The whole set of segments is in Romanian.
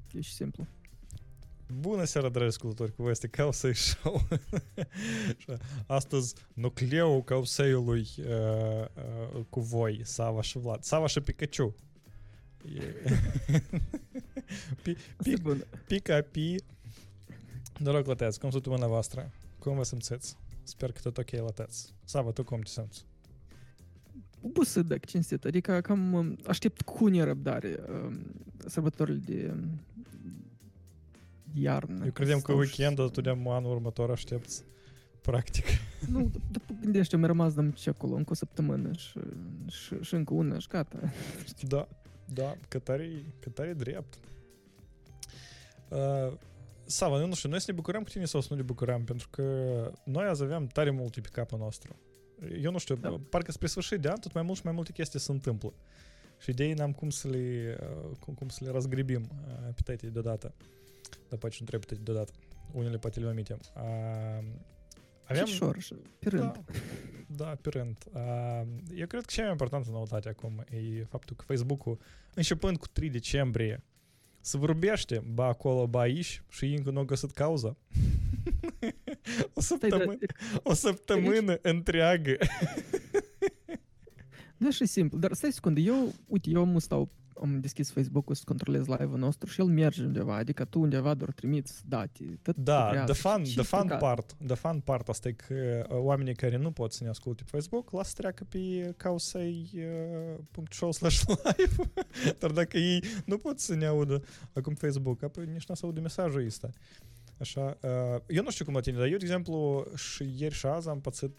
E și simplu. Bună seara, dragi ascultători, cu voi este Causei Show. Astăzi nucleul Causeiului cu voi, Sava și Vlad. Sava și Pikachu. Pica-pi. Noroc, lăteți, cum săptămâna voastră? Cum vă simțiți? Sper că tot ok lăteți. Sava, tu cum te simți? Obosit, dacă cinstit. Adică cam aștept cu nerăbdare sărbătorile de iarnă. Eu credeam că weekendul, tu de-am anul următor aștepți. Practic. Nu, după gândește, mi-a rămas ce acolo, încă o săptămână și încă una și gata. Da, că tare drept. Sava, nu știu, noi să ne bucurăm cu tine sau să nu ne bucurăm, pentru că noi azi aveam tare multe pe capul nostru. Eu nu știu, parcă spre sfârșit de an tot mai multe chestii se întâmplă. Și idei n-am cum să le razgribim pe toate deodată. Dar poate și nu trebuie toate deodată. Unele poate le omitem. Șor, pe rând. Da, pe rând. Eu cred că cea mai importantă noutate acum e faptul că Facebook-ul, începând cu 3 decembrie, se vorbește, ba acolo, ba aici, și încă nu a găsit cauza. O săptămână întreagă. Nu e așa simplu, dar stai secundă, eu am deschis Facebook-ul să controlez live-ul nostru și el merge undeva, adică tu undeva doar trimiți date. Da, the fun part asta e că oamenii care nu pot să ne asculte pe Facebook, lasă treacă pe causei.show/live. Dar dacă ei nu pot să ne audă acum pe Facebook, apoi nici nu să audă mesajul ăsta. Așa, eu nu știu cum la tine, dar eu, de exemplu, și ieri și azi am pățit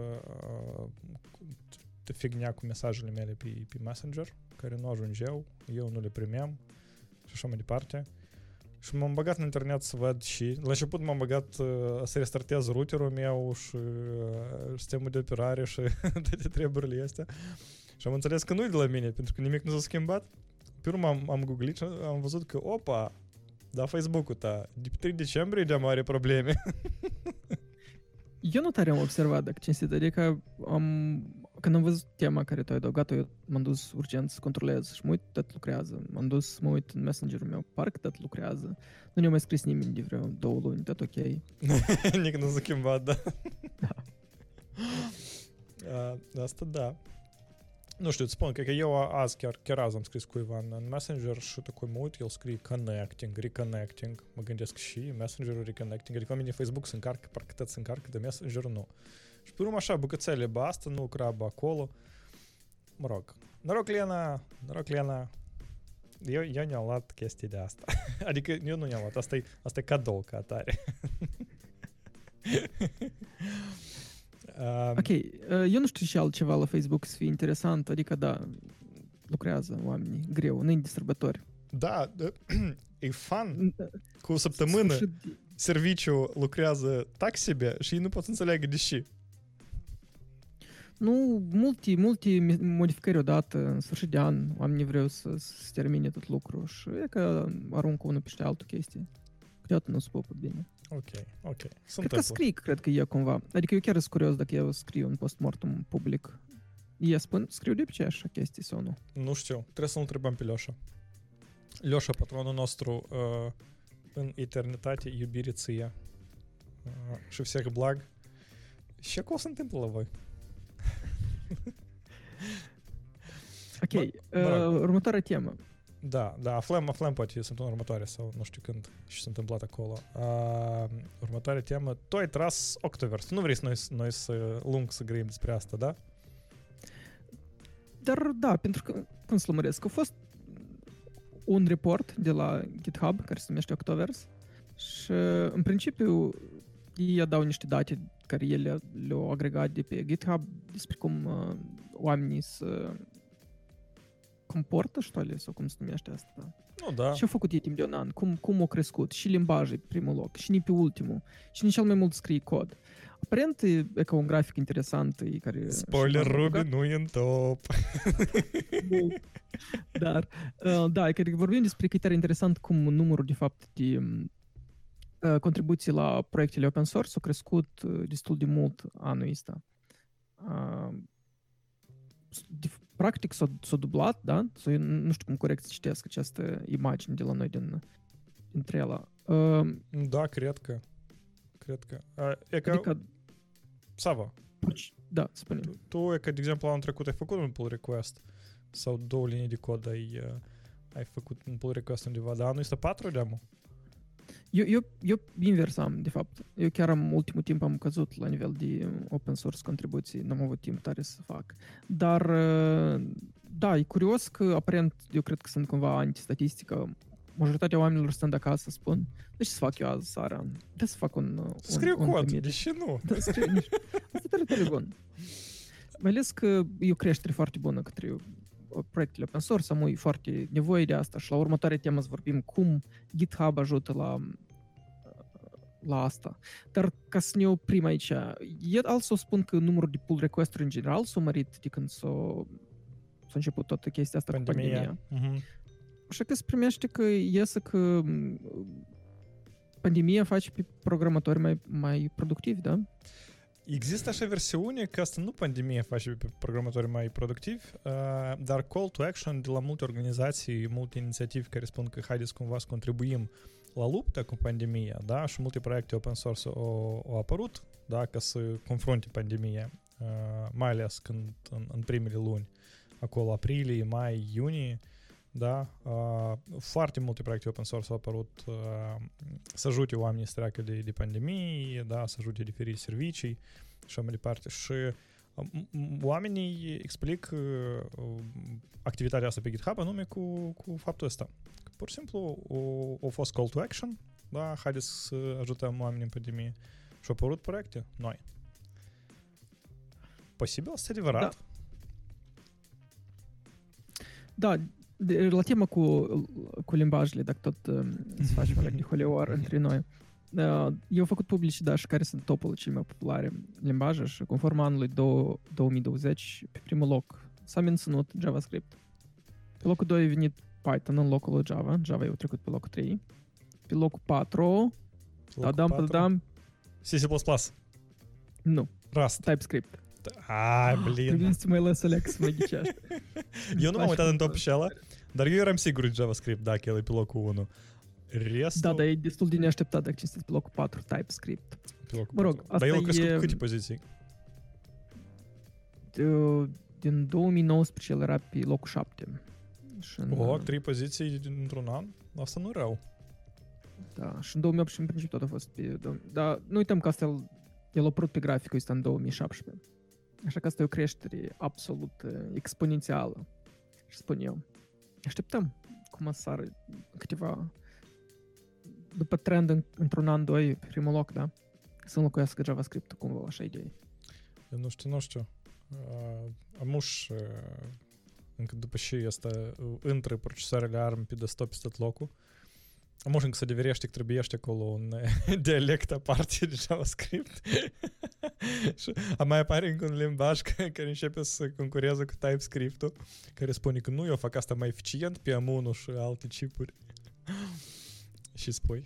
fignia cu mesajele mele pe Messenger, care nu ajungeau, eu nu le primeam și așa mai departe. Și m-am băgat în internet să văd și la început m-am băgat să restartez routerul meu și sistemul de operare și toate treburile astea. Și am înțeles că nu e de la mine, pentru că nimic nu s-a schimbat. Pe urmă am googlit și am văzut că, opa, da, Facebook-ul ta, de pe 3 decembrie de mare probleme. Eu nu tare am observat, dacă cinstit, adică când am văzut tema care tu ai adăugat-o, eu m-am dus urgent să controlez și mă uit, tot lucrează. M-am dus să mă uit în Messenger-ul meu, parcă tot lucrează. Nu ne-a mai scris nimeni de vreo 2 luni, tot ok. Nici nu s-a schimbat, da. Asta da. Nu știu, îți spun că eu azi, chiar azi am scris cuiva în Messenger și tocmai mă uit, el scrie reconnecting, mă gândesc și Messenger-ul reconnecting, adică oamenii Facebook se încarcă, parcă tot se încarcă, de Messenger nu. Și pe urmă așa, bucățele, asta nu lucra, acolo. Mă rog, noroc Lena, eu ne-am luat chestii de asta. Adică eu nu ne-am luat, asta e cadou ca atare. Ok, eu nu știu și altceva la Facebook să fie interesant, adică da, lucrează oamenii greu, înainte de sărbători. Da, e fun. Cu o săptămână serviciul lucrează taxibia și ei nu pot să înțeleagă de ce. Nu, multe modificări odată, în sfârșit de an, oamenii vreau să termine tot lucrul și e că aruncă unul peste altă chestie. Câteodată nu se popă bine. Ok. Cred că cred că e cumva. Adică eu chiar sunt curios dacă eu scriu un post-mortem public. Scriu de obicei așa chestii sau nu? Nu știu, trebuie să-l întrebăm pe Leoșa. Leoșa, patronul nostru, în eternitate, iubire ție și всех благ. Și acolo se întâmplă la voi. Ok, următoarea temă. Da, aflăm poate săptămâna următoare sau nu știu când și s-a întâmplat acolo. Următoarea temă, tu ai tras Octoverse. Nu vrei noi să grăim despre asta, da? Dar da, pentru că, cum să lămăresc, a fost un report de la GitHub care se numește Octoverse și în principiu ei dau niște date care ele le-au agregat de pe GitHub despre cum oamenii să comportă, sau cum se numește asta. Nu, da. Și-au făcut ei timp de un an, cum au crescut, și limbajul pe primul loc, și nici pe ultimul, și nici cel mai mult scrie cod. Aparent e ca un grafic interesant care... Spoiler, Ruby nu e în top. Dar, da, e că vorbim despre că e tare interesant cum numărul, de fapt, de contribuții la proiectele open source a crescut destul de mult anul ăsta. Practic s-a dublat, da? Eu nu știu cum corect să citesc această imagine de la noi din între ele. Da, cred că. Adică, Sava, da, spune. tu, de exemplu, anul trecut ai făcut un pull request sau 2 linii de cod ai făcut un pull request undeva, dar anul ăsta 4 de-amu? Eu invers am, de fapt. Eu chiar ultimul timp am căzut la nivel de open source contribuții, n-am avut timp tare să fac. Dar, da, e curios că, aparent, eu cred că sunt cumva antistatistică. Majoritatea oamenilor stând acasă spun, de ce să fac eu azi seara? De să fac un Scriu cod, de ce nu? Da, scriu. Asta e tare bun. Mai ales că e o creștere foarte bună către proiectele open source, am foarte nevoie de asta și la următoarea temă să vorbim cum GitHub ajută la asta. Dar ca să ne oprim aici, e să spun că numărul de pull request-uri în general s-a mărit de când s-a început toată chestia asta cu pandemia. Așa că se primește că iese că pandemia face pe programatori mai productivi, da? Există așa versiune că asta nu pandemia face pe programatori mai productivi, dar call to action de la multe organizații, multe inițiativi care spun că haideți cumva să contribuim la lupta cu pandemia, da? Și multe proiecte open source au apărut, da? Ca să confrunte pandemia, mai ales când în primele luni, acolo aprilie, mai, iunie, da? Foarte multe proiecte open source au apărut să ajute oamenii să treacă de pandemie, da? Să ajute diferite servicii și așa mai departe. Și oamenii explic activitatea asta pe GitHub anume cu faptul ăsta. Pur și simplu a fost call to action, da? Haideți să ajutăm oamenii în pandemie. Și au apărut proiecte noi. Posibil? Asta e adevărat? Da, la tema cu limbajele, dacă tot să facem alea de holeoar între noi. Eu am făcut publicitate care sunt topul cele mai populare limbaje și conform anului 2020, pe primul loc s-a menținut JavaScript. Pe locul 2 a venit Python în locul lui Java. Java a trecut pe locul 3. Pe locul 4... C++. Nu. Rust. TypeScript. Ai, blin. Trebuie să mai lăs Alex să mă ghicești. Eu nu m-am uitat în top și ăla, dar eu eram sigur în JavaScript, dacă el e pe locul 1. Restul... Da, dar e destul de neașteptat dacă cinsteți pe locul 4 TypeScript. Pe locul mă rog, 4. Dar el a crescut câte poziții? Din 2019 el era pe locul 7. 3 poziții într-un an? Asta nu rău. Da, și în 2018 în principiu tot a fost pe... Dar nu uităm că asta el a apărut pe graficul ăsta în 2017. Așa că asta e o creștere absolut exponențială, și spun eu. Așteptăm cum să sară câteva... După trend într-un an, 2, pe primul loc, da? Să înlocuiască JavaScript-ul cumva, așa idee. Eu nu știu. Amuș, încă după și asta, între procesoarele ARM pe desktop este tot locul. Amuș încă să deverește că trebuiește acolo un dialect aparte de JavaScript. Și mai apare încă un limbaj care începe să concureze cu TypeScript-ul, care spune că nu, eu fac asta mai eficient pe Amun și alte chipuri. Și spui.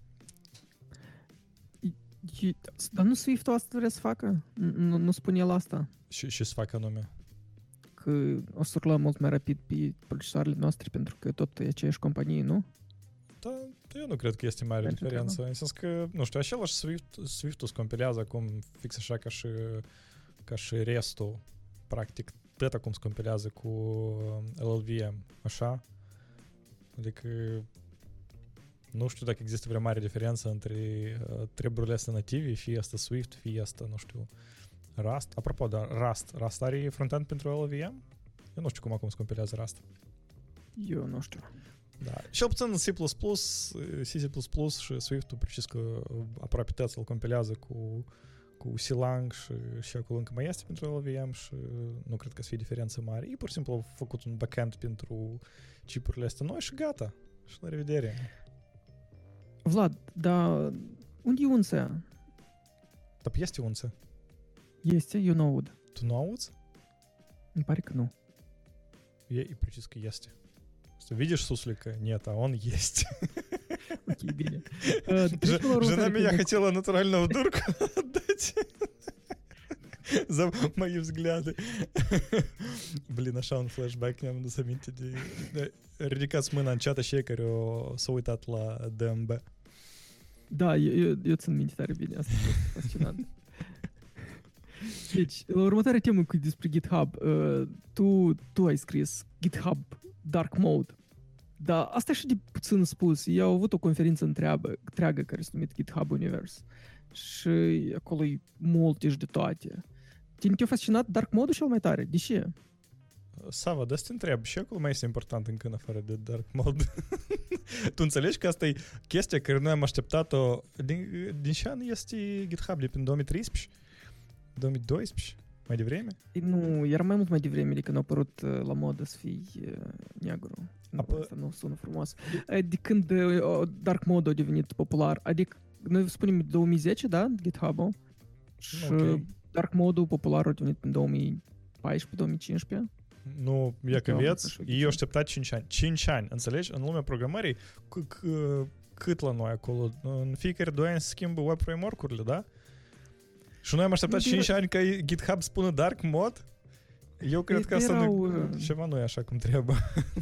Dar nu Swift-ul asta vrea să facă? Nu spune el asta. Și să facă anume? Că o să rulăm mult mai rapid pe procesoarele noastre, pentru că tot e aceeași companie, nu? Da, eu nu cred că este mare diferență. În sens că, nu știu, același Swift-ul se compilează acum fix așa ca și restul. Practic, tot acum se compilează cu LLVM, așa? Adică nu știu dacă există vreo mare diferență între treburile astea native, fie asta Swift, fie asta, nu știu, Rust. Apropo, dar Rust are frontend pentru LLVM? Eu nu știu cum acum se compilează Rust. Eu nu știu. Da. Și puțin C++, C++ și Swift-ul precis că aproape toți îl compilează cu C-Lang și acolo încă mai este pentru LLVM și nu cred că să fie diferență mare. E pur și simplu au făcut un backend pentru chipurile astea noi și gata. Și la revedere. Vlad, dar unde e unța? Dar este unță. Este, eu nu aud. Tu nu auzi? Îmi pare că nu. E precis că este. Что, видишь суслика? Нет, а он есть. Окей, били. Жена меня хотела натурально в дурку отдать за мои взгляды. Blin, așa un flashback, ne-am dus aminte de ridicați mâna în chat și ei care s-au uitat la DMB. Da, eu țin minte tare bine, asta a fost fascinant. Deci, la următoarea temă despre GitHub, tu ai scris GitHub Dark Mode, dar asta e așa de puțin spus. Eu am avut o conferință întreagă care se numit GitHub Universe și acolo e multe și de toate. Te-a fascinat Dark Mode-ul cel mai tare? De ce? Sava, da să te întreb, și acolo mai este important încă în afară de Dark Mode. Tu înțelegi că asta e chestia care noi am așteptat-o din ce an este GitHub? De prin 2013? 2012? Mai devreme? Nu, era mai mult mai devreme de când a apărut la modă să fii negru. Asta nu sună frumos. De când Dark Mode a devenit popular, adică noi spunem 2010, da? GitHub-ul. Și Dark Mode-ul popular a devenit în 2014-2015. Nu, e că vieți, eu așteptat 5 ani. 5 ani, înțelegi? În lumea programării, cât la noi acolo? În fiecare 2 ani se schimbă web framework-urile, da? Și noi am așteptat 5 ani ca GitHub spună Dark Mode? Eu cred că asta ceva nu e așa cum trebuie.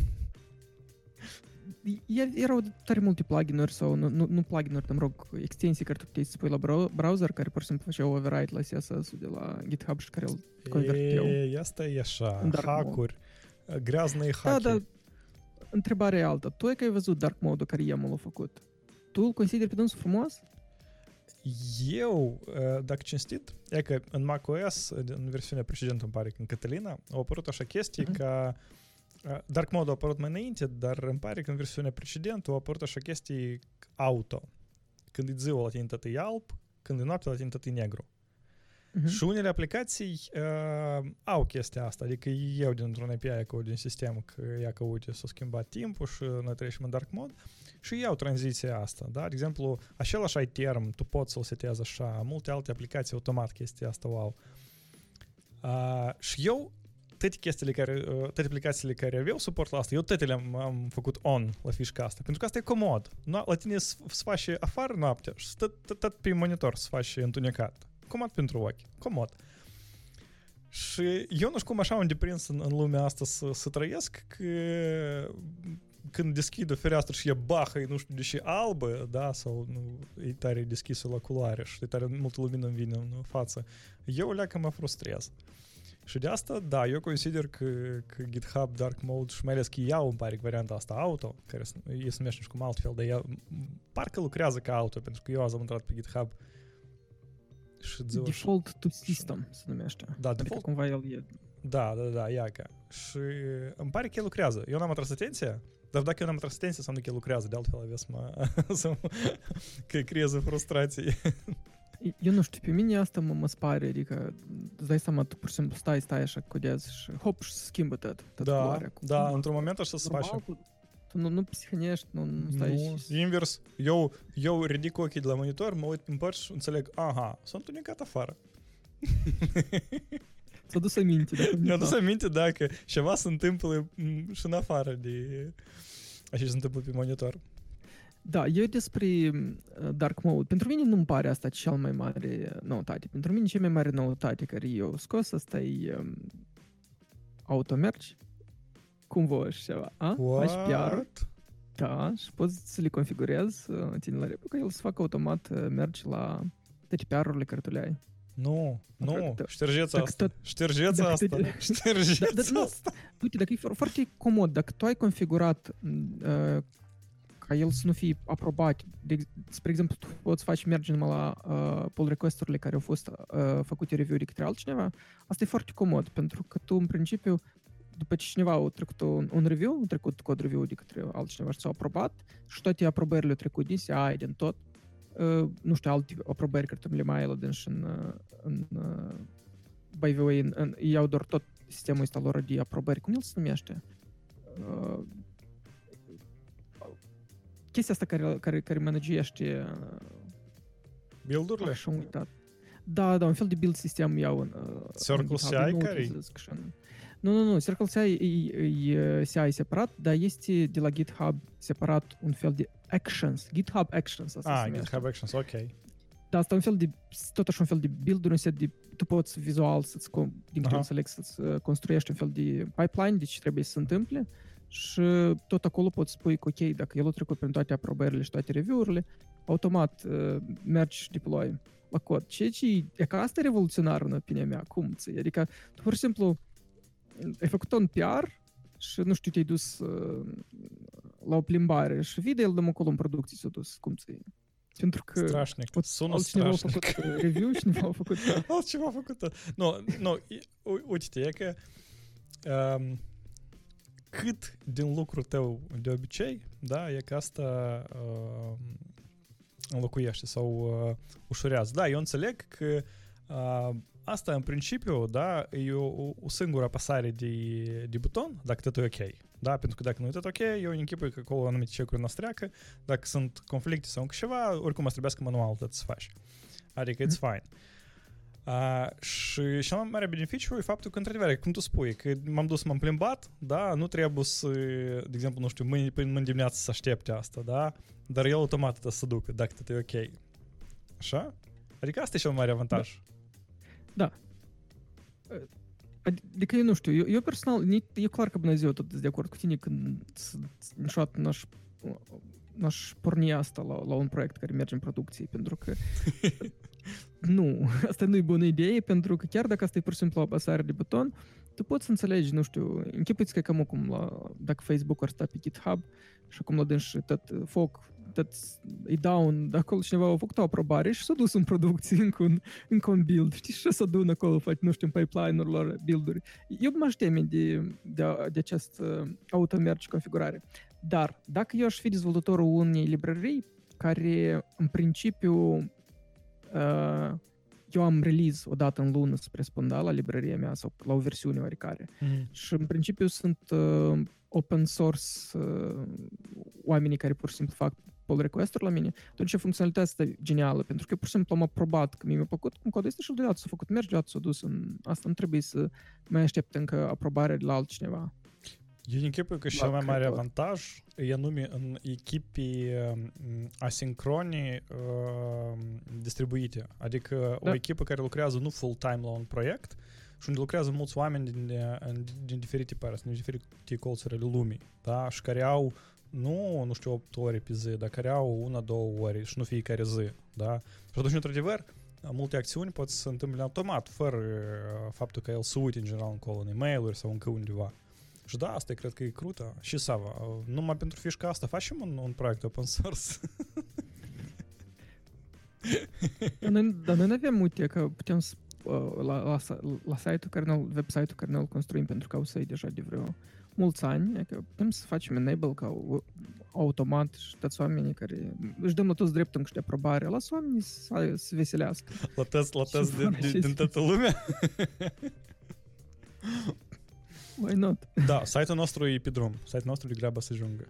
Erau tare multe plugin-uri sau nu plugin-uri, dar mă rog, extensii care tu puteai să spui la browser, care pur și simplu făceau override la CSS-ul de la GitHub și care îl converteau. Asta e așa, hack-uri, greaznă-i hack. Da, întrebarea e alta. Tu ai văzut Dark Mode-ul care Yaml a făcut? Tu îl consideri pe dânsul frumos? Eu, dacă cinstit, e că în macOS, în versiunea precedentă, îmi pare că în Catalina, au apărut așa chestii ca Dark Mode a apărut mai înainte, dar îmi pare că în versiunea precedentă au apărut așa chestii auto. Când e ziua la tine tot e alb, când e noaptea la tine tot e negru. Și unele aplicații au chestia asta, adică eu dintr-un API acolo din sistem, că ia că uite s-a schimbat timpul și noi trecem în Dark Mode și iau tranziția asta, da? De exemplu, același iTerm, tu poți să-l setezi așa, multe alte aplicații automat chestia asta o au. Și eu toate aplicațiile care aveau suport la asta, eu toate le-am făcut on la fișca asta, pentru că asta e comod. La tine se face afară noaptea și tot pe monitor se face întunecat. Comod pentru ochi. Comod. Și eu nu știu cum așa am deprins în lumea asta să trăiesc, că când deschid o fereastră și e bahă, nu știu de ce albă, da, sau nu, e tare deschisă la culoare și e tare multă lumină îmi vine în față, eu leacă mă frustrez. Și de asta, da, eu consider că GitHub Dark Mode și mai ales că iau, îmi pare că varianta asta auto, care e se numește cum altfel, dar ea parcă lucrează ca auto, pentru că eu azi am intrat pe GitHub și Default to System se numește. Da, adică default. Cumva el e... Da, iaca. Și îmi pare că el lucrează. Eu n-am atras atenția, dar dacă eu n-am atras atenția, înseamnă că el lucrează. De altfel aveți că creează frustrații. Eu nu știu, pe mine asta mă spare, adică îți dai seama, tu pur și simplu stai așa, codezi și hop, și schimbă tot culoarea. Da, într-un moment așa se face. Tu nu psihănești, nu stai... Nu, invers. Eu ridic ochii de la monitor, mă uit prin părți și înțeleg, aha, s-a întunecat afară. S-a dus aminte. Mi-a dus aminte, da, că ceva se întâmplă și în afară de așa se întâmplă pe monitor. Da, eu despre Dark Mode, pentru mine nu-mi pare asta cel mai mare noutate. Pentru mine cea mai mare noutate care eu scos, asta e automergi, cum vă și ceva. Faci PR-uri, da, și poți să le configurezi, ține la replică, el să facă automat mergi la toate PR-urile care tu le ai. Nu, ștergeți asta. Ștergeți asta. Uite, dacă e foarte comod, dacă tu ai configurat ca el să nu fie aprobat, spre exemplu, tu poți face merge numai la pull request-urile care au fost făcute review de către altcineva, asta e foarte comod, pentru că tu, în principiu, după ce cineva a trecut un review, a trecut cod review de către altcineva și s-a aprobat și toate aprobările au trecut din CI, din tot, nu știu, alte aprobări care tu le mai ai la din și by the way, iau doar tot sistemul ăsta lor de aprobări, cum el se numește? Chestia asta care managește build-urile? Așa am uitat. Da, un fel de build sistem iau în Circle CI care? Nu, Circle CI e CI separat, dar este de la GitHub separat un fel de Actions, GitHub Actions. GitHub Actions, ok. Da, asta e un fel de, tot așa un fel de build, un set de, tu poți vizual din câte înțeleg, să-ți construiești un fel de pipeline de ce trebuie să se întâmple și tot acolo poți spui că ok, dacă el a trecut prin toate aprobările și toate review-urile, automat mergi și deploy la cod. Ceea ce e că asta e revoluționar în opinia mea, cum ți? Adică tu pur și simplu ai făcut un PR și nu știu, te-ai dus la o plimbare și vii de el de acolo în producție s-a dus, cum ți? Pentru că strașnic. Sună altcineva strașnic. a făcut review și cineva a făcut... Altcineva a făcut. Nu, uite-te, e că cât din lucrul tău de obicei, da, e că asta înlocuiește sau ușurează. Da, eu înțeleg că asta în principiu, da, e o singură apăsare de buton, dacă totul e ok. Da, pentru că dacă nu e tot ok, eu închipui că acolo anumite check-uri năstreacă, dacă sunt conflicte sau încă ceva, oricum îți trebuiască manual tot să faci. Adică it's fine. Și cel mai mare beneficiu e faptul că, într-adevăr, cum tu spui, că m-am dus, m-am plimbat, da, nu trebuie să, de exemplu, nu știu, mâine până dimineață să aștepte asta, da, dar el automat trebuie să ducă, dacă tot e ok. Așa? Adică asta e cel mai mare avantaj. Da. Adică eu nu știu, eu personal, e clar că bună ziua tot de acord cu tine când niciodată n-aș porni asta la un proiect care merge în producție, pentru că nu, asta nu e bună idee, pentru că chiar dacă asta e pur și simplu o apăsare de buton, tu poți să înțelegi, nu știu, închipuiți că cam acum dacă Facebook ar sta pe GitHub și acum la dânsi tot foc, tot e down, de acolo cineva a făcut o aprobare și s-a dus în producție încă un build, știi, și s-a dus acolo, faci, nu știu, în pipeline-uri lor, build-uri. Eu m-aș teme de acest auto-merge configurare. Dar dacă eu aș fi dezvoltatorul unei librării care, în principiu, eu am release o dată în lună, spre spânda, la librăria mea sau la o versiune oricare. Și, în principiu, sunt open source oamenii care pur și simplu fac pull request-uri la mine, atunci funcționalitatea asta e genială, pentru că eu pur și simplu am aprobat că mi-a plăcut cum codul este și deodată s-a făcut, merge, deodată s-a dus în asta, nu trebuie să mai aștept încă aprobare de la altcineva. Eu închipui că cel mai mare avantaj e anume în echipe asincrone distribuite, adică o echipă care lucrează nu full-time la un proiect și unde lucrează mulți oameni din diferite părți, din diferite colțuri ale lumii, da? Și care au nu știu, 8 ore pe zi, dar care au 1-2 ore și nu fiecare zi, da? Și atunci, într-adevăr, multe acțiuni pot să se întâmple automat, fără faptul că el se uite în general încolo în e-mail-uri sau încă undeva. Și da, asta cred că e crută. Și Sava, numai pentru fișca asta facem un proiect open source. Dar noi avem, uite, că putem la site-ul care website-ul care noi îl construim pentru că au să-i deja de vreo mulți ani, că putem să facem enable ca automat și toți oamenii care își dăm la toți dreptul de aprobare, lasă oamenii să se veselească. La toți din toată lumea? Why not? Da, site-ul nostru e pe drum. Site-ul nostru e grabă să ajungă.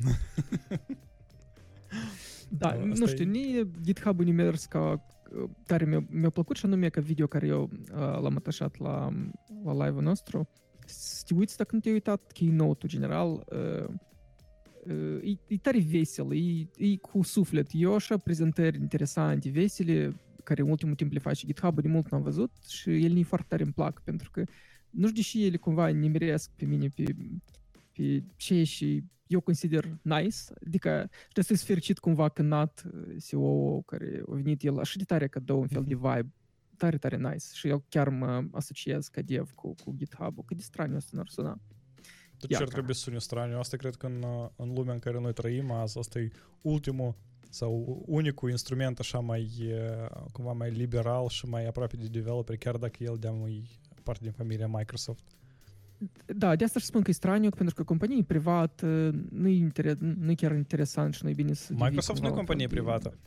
Da, nu știu, nici GitHub-ul ni mers ca tare mi-a plăcut și anume că video care eu l-am atașat la live-ul nostru. Să te uiți dacă nu te-ai uitat, keynote-ul general e tare vesel, e cu suflet. Eu așa prezentări interesante, vesele, care în ultimul timp le face GitHub-ul, de mult n-am văzut și ele foarte tare îmi plac, pentru că nu știu deși ele cumva nimeresc pe mine pe ce și eu consider nice, adică trebuie să fericit cumva că Nat, CEO care a venit el așa de tare că dă un fel de vibe tare, tare nice și eu chiar mă asociez ca dev cu GitHub-ul, cât de straniu asta n-ar suna. De ce ar trebui să sune straniu? Asta cred că în lumea în care noi trăim azi, asta e ultimul sau unicul instrument așa cumva mai liberal și mai aproape de developer, chiar dacă el e parte din familia Microsoft. Da, de asta și spun că e straniu, pentru că companie privată nu e chiar interesant și nu e bine să... Microsoft nu e companie privată.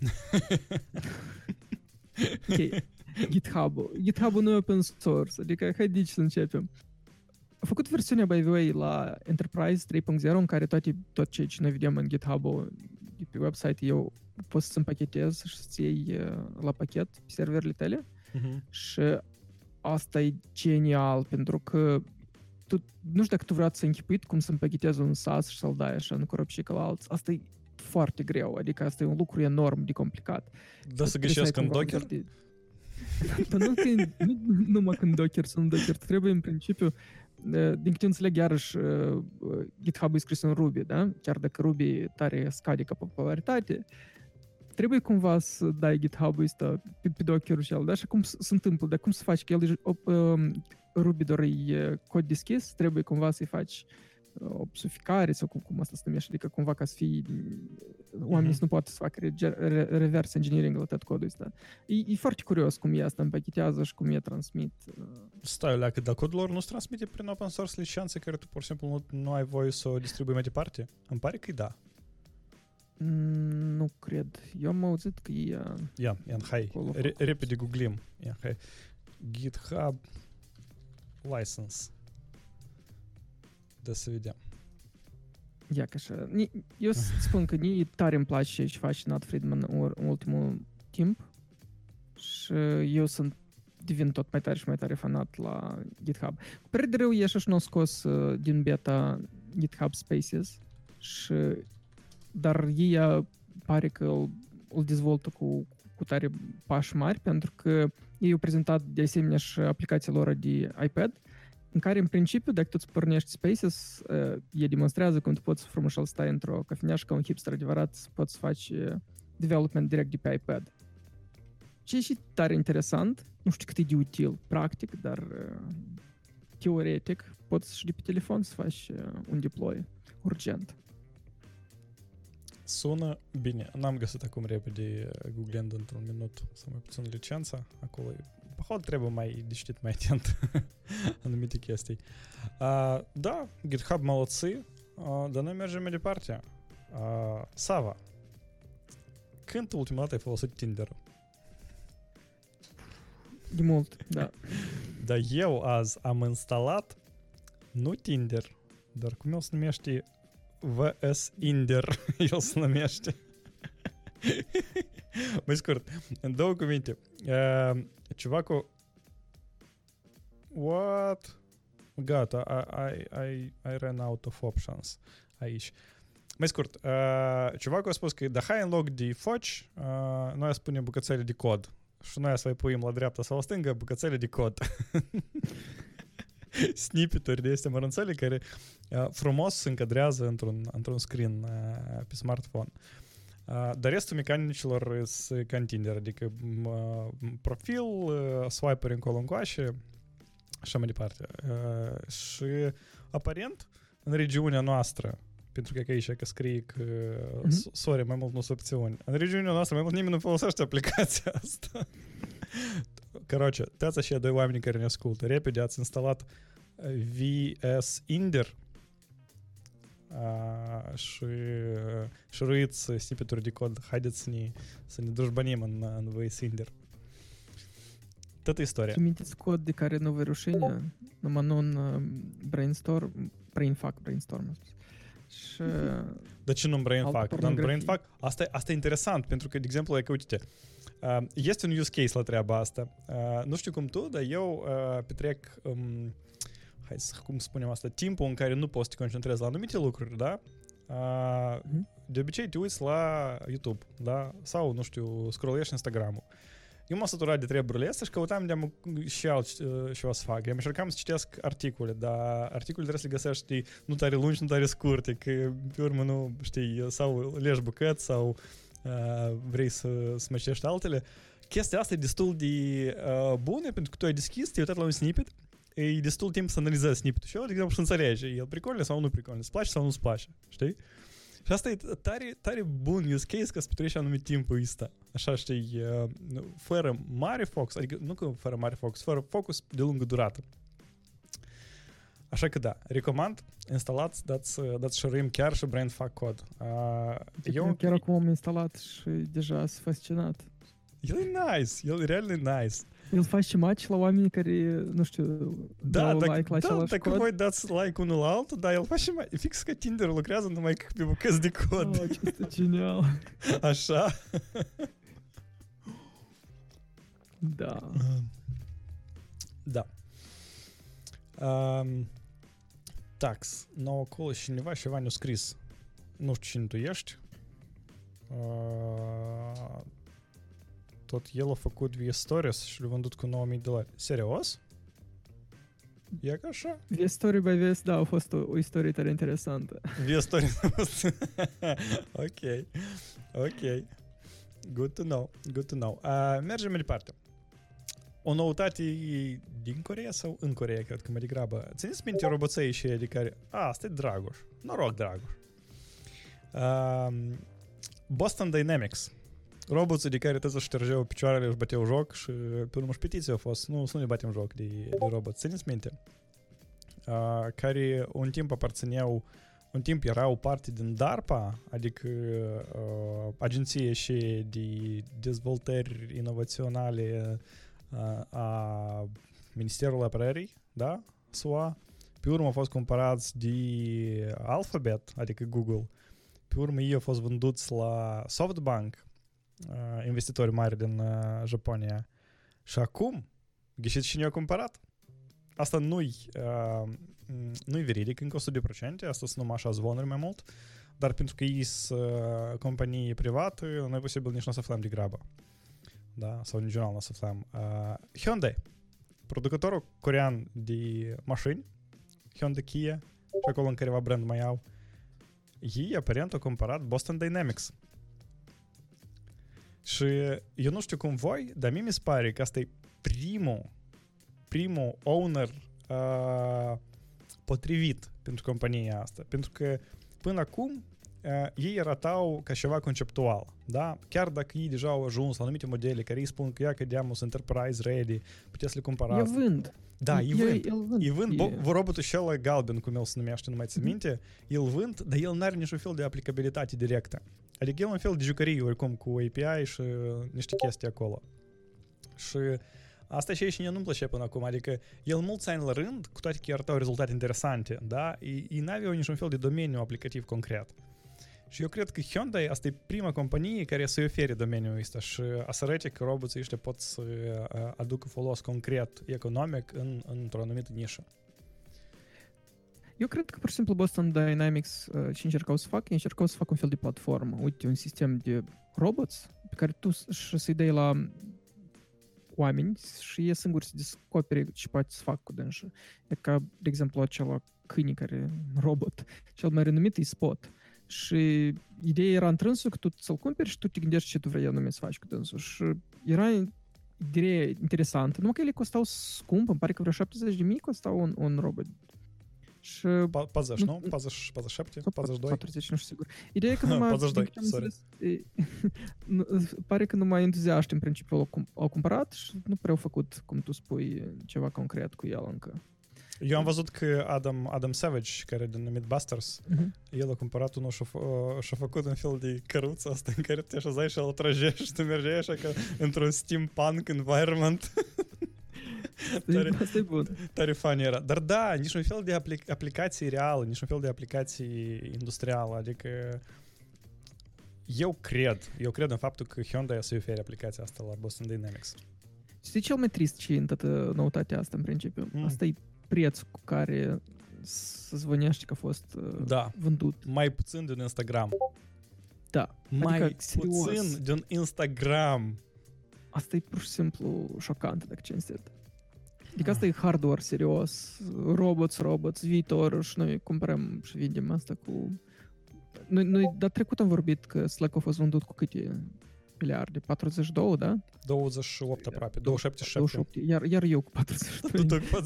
Ok. GitHub-ul nu e open source, adică haideți să începem. A făcut versiunea, by the way, la Enterprise 3.0, în care tot ce noi vedem în GitHub-ul de pe website, eu poți să-ți împachetez și să-ți iei la pachet pe serverele tale. Și asta e genial, pentru că tu, nu știu dacă tu vreau să închipuit cum să împachetezi un SaaS și să-l dai așa în coropșică la alții. Asta e foarte greu, adică asta e un lucru enorm de complicat. Da să găsesc în Docker? Dar nu numai când Docker sunt Docker, trebuie în principiu, din câte înțeleg iarăși, GitHub e scris în Ruby, da? Chiar dacă Ruby tare scade ca popularitate, trebuie cumva să dai GitHub-ul ăsta pe Docker-ul și da? Și cum se întâmplă, dar cum să faci? Că el Ruby doar e cod deschis, trebuie cumva să-i faci o psuficare sau cum asta se numește, adică cumva ca să fii oamenii să nu poată să facă reverse engineering la tot codul ăsta. E foarte curios cum e asta împachetează și cum e transmit. Stai, leacă, dar codul lor nu se transmite prin open source licențe care tu pur și simplu nu ai voie să o distribui mai departe? Îmi pare că da. Nu cred. Eu am auzit că e... Ia, hai, repede googlim. Ia, hai. GitHub license. Da să vedem. Ia că așa. Eu spun că e tare îmi place ce face Nat Friedman în ultimul timp și eu devin tot mai tare și mai tare fanat la GitHub. Cu părere de rău, e așa și n-au scos din beta GitHub Spaces dar ei pare că îl dezvoltă cu tare pași mari, pentru că ei au prezentat de asemenea și aplicația lor de iPad, în care, în principiu, dacă tu îți pornești Spaces, ei demonstrează cum tu poți frumușel stai într-o cafenea și ca un hipster adevărat să poți faci development direct de pe iPad. Ce e și tare interesant, nu știu cât e de util, practic, dar teoretic, poți și de pe telefon să faci un deploy urgent. Sună bine. N-am găsit acum repede googlând într-un minut sau mai puțin licența. Acolo poate trebuie mai deștit, mai atent anumite chestii. Da, GitHub молодцы, dar noi mergem mai departe. Sava, când ultima dată ai folosit Tinder-ul? De mult, da. Dar eu azi am instalat nu Tinder, dar cum el se numește VS Inder, el se numește. Mai scurt, în două cuvinte. Ceva cu... What? Gata, I ran out of options aici. Mai scurt, ceva cu a spus că da hai în loc de foci, noi spunem bucățele de cod. Și noi să punem la dreapta sau la stângă bucățele de cod. Snippet-uri de astea mărunțele care frumos se încadrează într-un screen pe smartphone. Dar restul mecanicilor sunt ca în Tinder, adică profil, swipe-uri încolo-ncoașe, așa mai departe. Și aparent, în regiunea noastră, pentru că aici că scrie că sorry, mai mult nu sunt opțiuni. În regiunea noastră mai mult nimeni nu folosește aplicația asta. Короче, dați așa doi oameni care ne ascultă. Repede ați instalat VS Inder și șuruiți snippet-uri de cod. Haideți să ne družbanim în VS Inder. Toată istoria. Trimiteți cod de care nu vă rușine, numai nu în brainstorm. Și de ce nu brainfuck? Dar în brainfuck, asta e interesant, pentru că, de exemplu, că uite-te, este un use case la treaba asta. Nu știu cum tu, dar eu petrec, cum spunem asta, timpul în care nu poți să te concentrezi la anumite lucruri, da? De obicei te uiți la YouTube, da? Sau, nu știu, scrollești Instagram-ul. Eu m-am săturat de treburile astea și căutam de și altceva să fac. Eu încercam să citesc articole, dar articolele trebuie să le găsești nu tare lungi, nu tare scurte, că pe urmă nu știi, sau leși bucăți sau vrei să smăcești altele. Chestia asta e destul de bună, pentru că tu ai deschis, te-ai uitat la un snippet, e destul timp să analizezi snippet-ul și eu, de exemplu, și înțelege, el pricolne sau nu pricolne, îți place sau nu-ți place, știi? Și asta e tare bun use case ca să petrești anumit timpul ăsta. Așa, știi, fără mare focus, adică nu că fără mare focus, fără focus de lungă durată. Așa că da, recomand, instalați, dați șorim chiar și brainfuck cod. Eu chiar acum am instalat și deja sunt fascinat. El e nice, el e realmente nice. El face match la oamenii care, nu știu, dau like la același dacă cod. voi dați like unul la altul, da, el face match. Fix că Tinder lucrează numai pe bucăți de cod. Oh, ce este genial. Așa? Da. Da. Tax. Nou acolo cineva ceva ne-a scris. Nu știu cine tu ești. Tot el a făcut V-Stories și l-a vândut cu $9,000. Serios? E ca așa? V-Story by VS, da, a fost o istorie tare interesantă. V-Stories a fost... Ok. Good to know. Mergem mai departe. O noutate din Coreea sau în Coreea, cred că mai degrabă. Țineți minte roboței și de care... asta e Dragoș. Noroc, Dragoș. Boston Dynamics. Roboții de care trebuie să ștergeau picioarele, își băteau joc și pe urmă și petiția a fost. Nu ne batem joc de robot. Țineți minte. Care un timp erau parte din DARPA, adică agenție și de dezvoltări inovaționale a Ministerului Apărării, da? SUA. Pe urmă au fost cumpărați de Alphabet, adică Google. Pe urmă ei au fost vânduți la SoftBank, investitori mari din Japonia. Și acum, ghișiți cine a cumpărat? Asta nu-i veridic încă 100%, asta sunt numai așa zvonuri mai mult, dar pentru că ei sunt companii private, noi posibil nici nu o să aflăm de grabă. Da? Sau nici nu o să aflăm. Hyundai, producătorul corean de mașini, Hyundai Kia, și acolo în careva brand mai au, ei aparent au cumpărat Boston Dynamics. Și eu nu știu cum voi, dar mie mi se pare că asta e primul owner potrivit pentru compania asta. Pentru că până acum ei arătau ca ceva conceptual. Da? Chiar dacă ei deja au ajuns la anumite modele care îi spun că ia că deamos Enterprise ready, puteți să le cumpărați. Eu vând. Da, îi vând. Robotul ăla galben, cum el se numește, nu mai țin minte, el vând, dar el n-are niciun fel de aplicabilitate directă. Adică el un fel de jucărie oricum cu API și niște chestii acolo. Și asta și nu-mi plăcea până acum, adică el mulți ani la rând, cu toate că arătau rezultate interesante, da? Ei n-aveau niciun fel de domeniu aplicativ concret. Și eu cred că Hyundai, asta e prima companie care să ofere domeniul ăsta și a să arăte că roboții ăștia pot să aducă folos concret, economic, într-o anumită nișă. Eu cred că, pur și simplu, Boston Dynamics ce încercau să facă un fel de platformă. Uite, un sistem de roboți pe care tu să-i dai la oameni și ei singuri să descopere ce poate să facă cu dânșă. E ca, de exemplu, acela câine care robot, cel mai renumit e Spot. Și ideea era întrânsul că tu să-l cumperi și tu te gândești ce tu vrei anume să faci cu dânsul. Și era ideea interesantă, numai că ele costau scump, îmi pare că vreo 70.000 costau un robot. Și 40, nu? 47? 42? 40, nu știu sigur. Ideea e că numai... 42, sorry. Pare că numai entuziaști în principiu au cumpărat și nu prea au făcut, cum tu spui, ceva concret cu el încă. Eu am văzut că Adam Savage, care e din Mythbusters, el a cumpărat unul și-a făcut un fel de căruță asta în care te așezai și îl trăgeai și tu mergeai așa ca într-un steampunk environment. Asta e bun. Tare funny era. Dar da, niciun fel de aplicație reală, niciun fel de aplicație industrială. Adică eu cred în faptul că Hyundai o să ofere aplicația asta la Boston Dynamics. Știi cel mai trist și în toată noutatea asta în principiu? Asta e prețul cu care se zvonește că a fost vândut. Mai puțin din Instagram. Da. Mai adică, puțin din Instagram. Asta e pur și simplu șocant, dacă cinstit. Adică asta e hardware serios, robots, viitor și noi cumpărăm și vindem asta cu... Noi dar trecut am vorbit că Slack a fost vândut cu câte miliarde? 42, da? 28 aproape, 27. Iar eu cu 42. Tu cu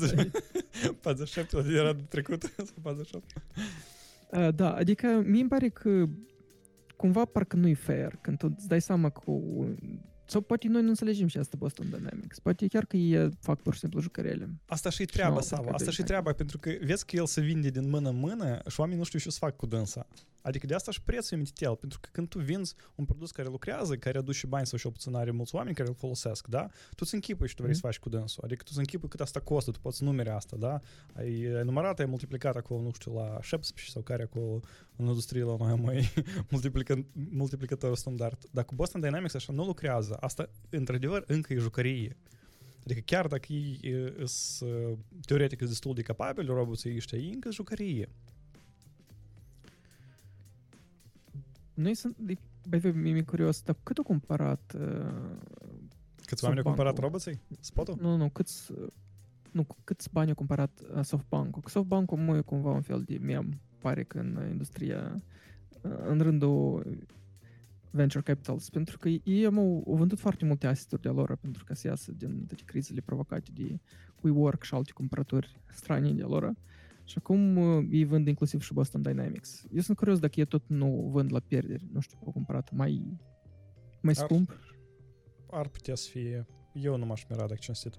47, era de trecut, 48. Da, adică mie îmi pare că cumva parcă nu-i fair când tu îți dai seama cu... Sau poate noi nu înțelegem și asta Boston Dynamics. Poate chiar că ei fac pur și simplu jucărele. Asta și treaba, Sava. Asta și treaba, pentru că vezi că el se vinde din mână în mână și oamenii nu știu ce să fac cu dânsa. Adică de asta și prețul e mititel, pentru că când tu vinzi un produs care lucrează, care aduce bani sau și puțin are mulți oameni care îl folosesc, da? Tu îți închipui și tu vrei să faci cu dânsul. Adică tu îți închipui cât asta costă, tu poți numere asta, da? Ai numărat, ai multiplicat acolo, nu știu, la 17 sau care acolo în industrie la noi mai multiplicatorul standard. Dar cu Boston Dynamics așa nu lucrează. Asta, într-adevăr, încă e jucărie. Adică chiar dacă ei sunt teoretic destul de capabili, roboții ăștia, ei încă jucărie. Noi sunt, Băi, mi-e curios, dar cât au cumpărat Câți oameni au cumpărat roboții? Spotul? Nu, câți bani au cumpărat SoftBank-ul? Că SoftBank-ul e cumva un fel de mem, pare că în industria, în rândul venture capitals, pentru că ei au vândut foarte multe asset-uri de lor pentru ca să iasă din toate crizele provocate de WeWork și alte cumpărături stranii de lor. Și acum ei vând inclusiv și Boston Dynamics. Eu sunt curios dacă ei tot nu vând la pierderi. Nu știu, au cumpărat mai scump. Ar putea să fie. Eu nu m-aș mira dacă cinstit.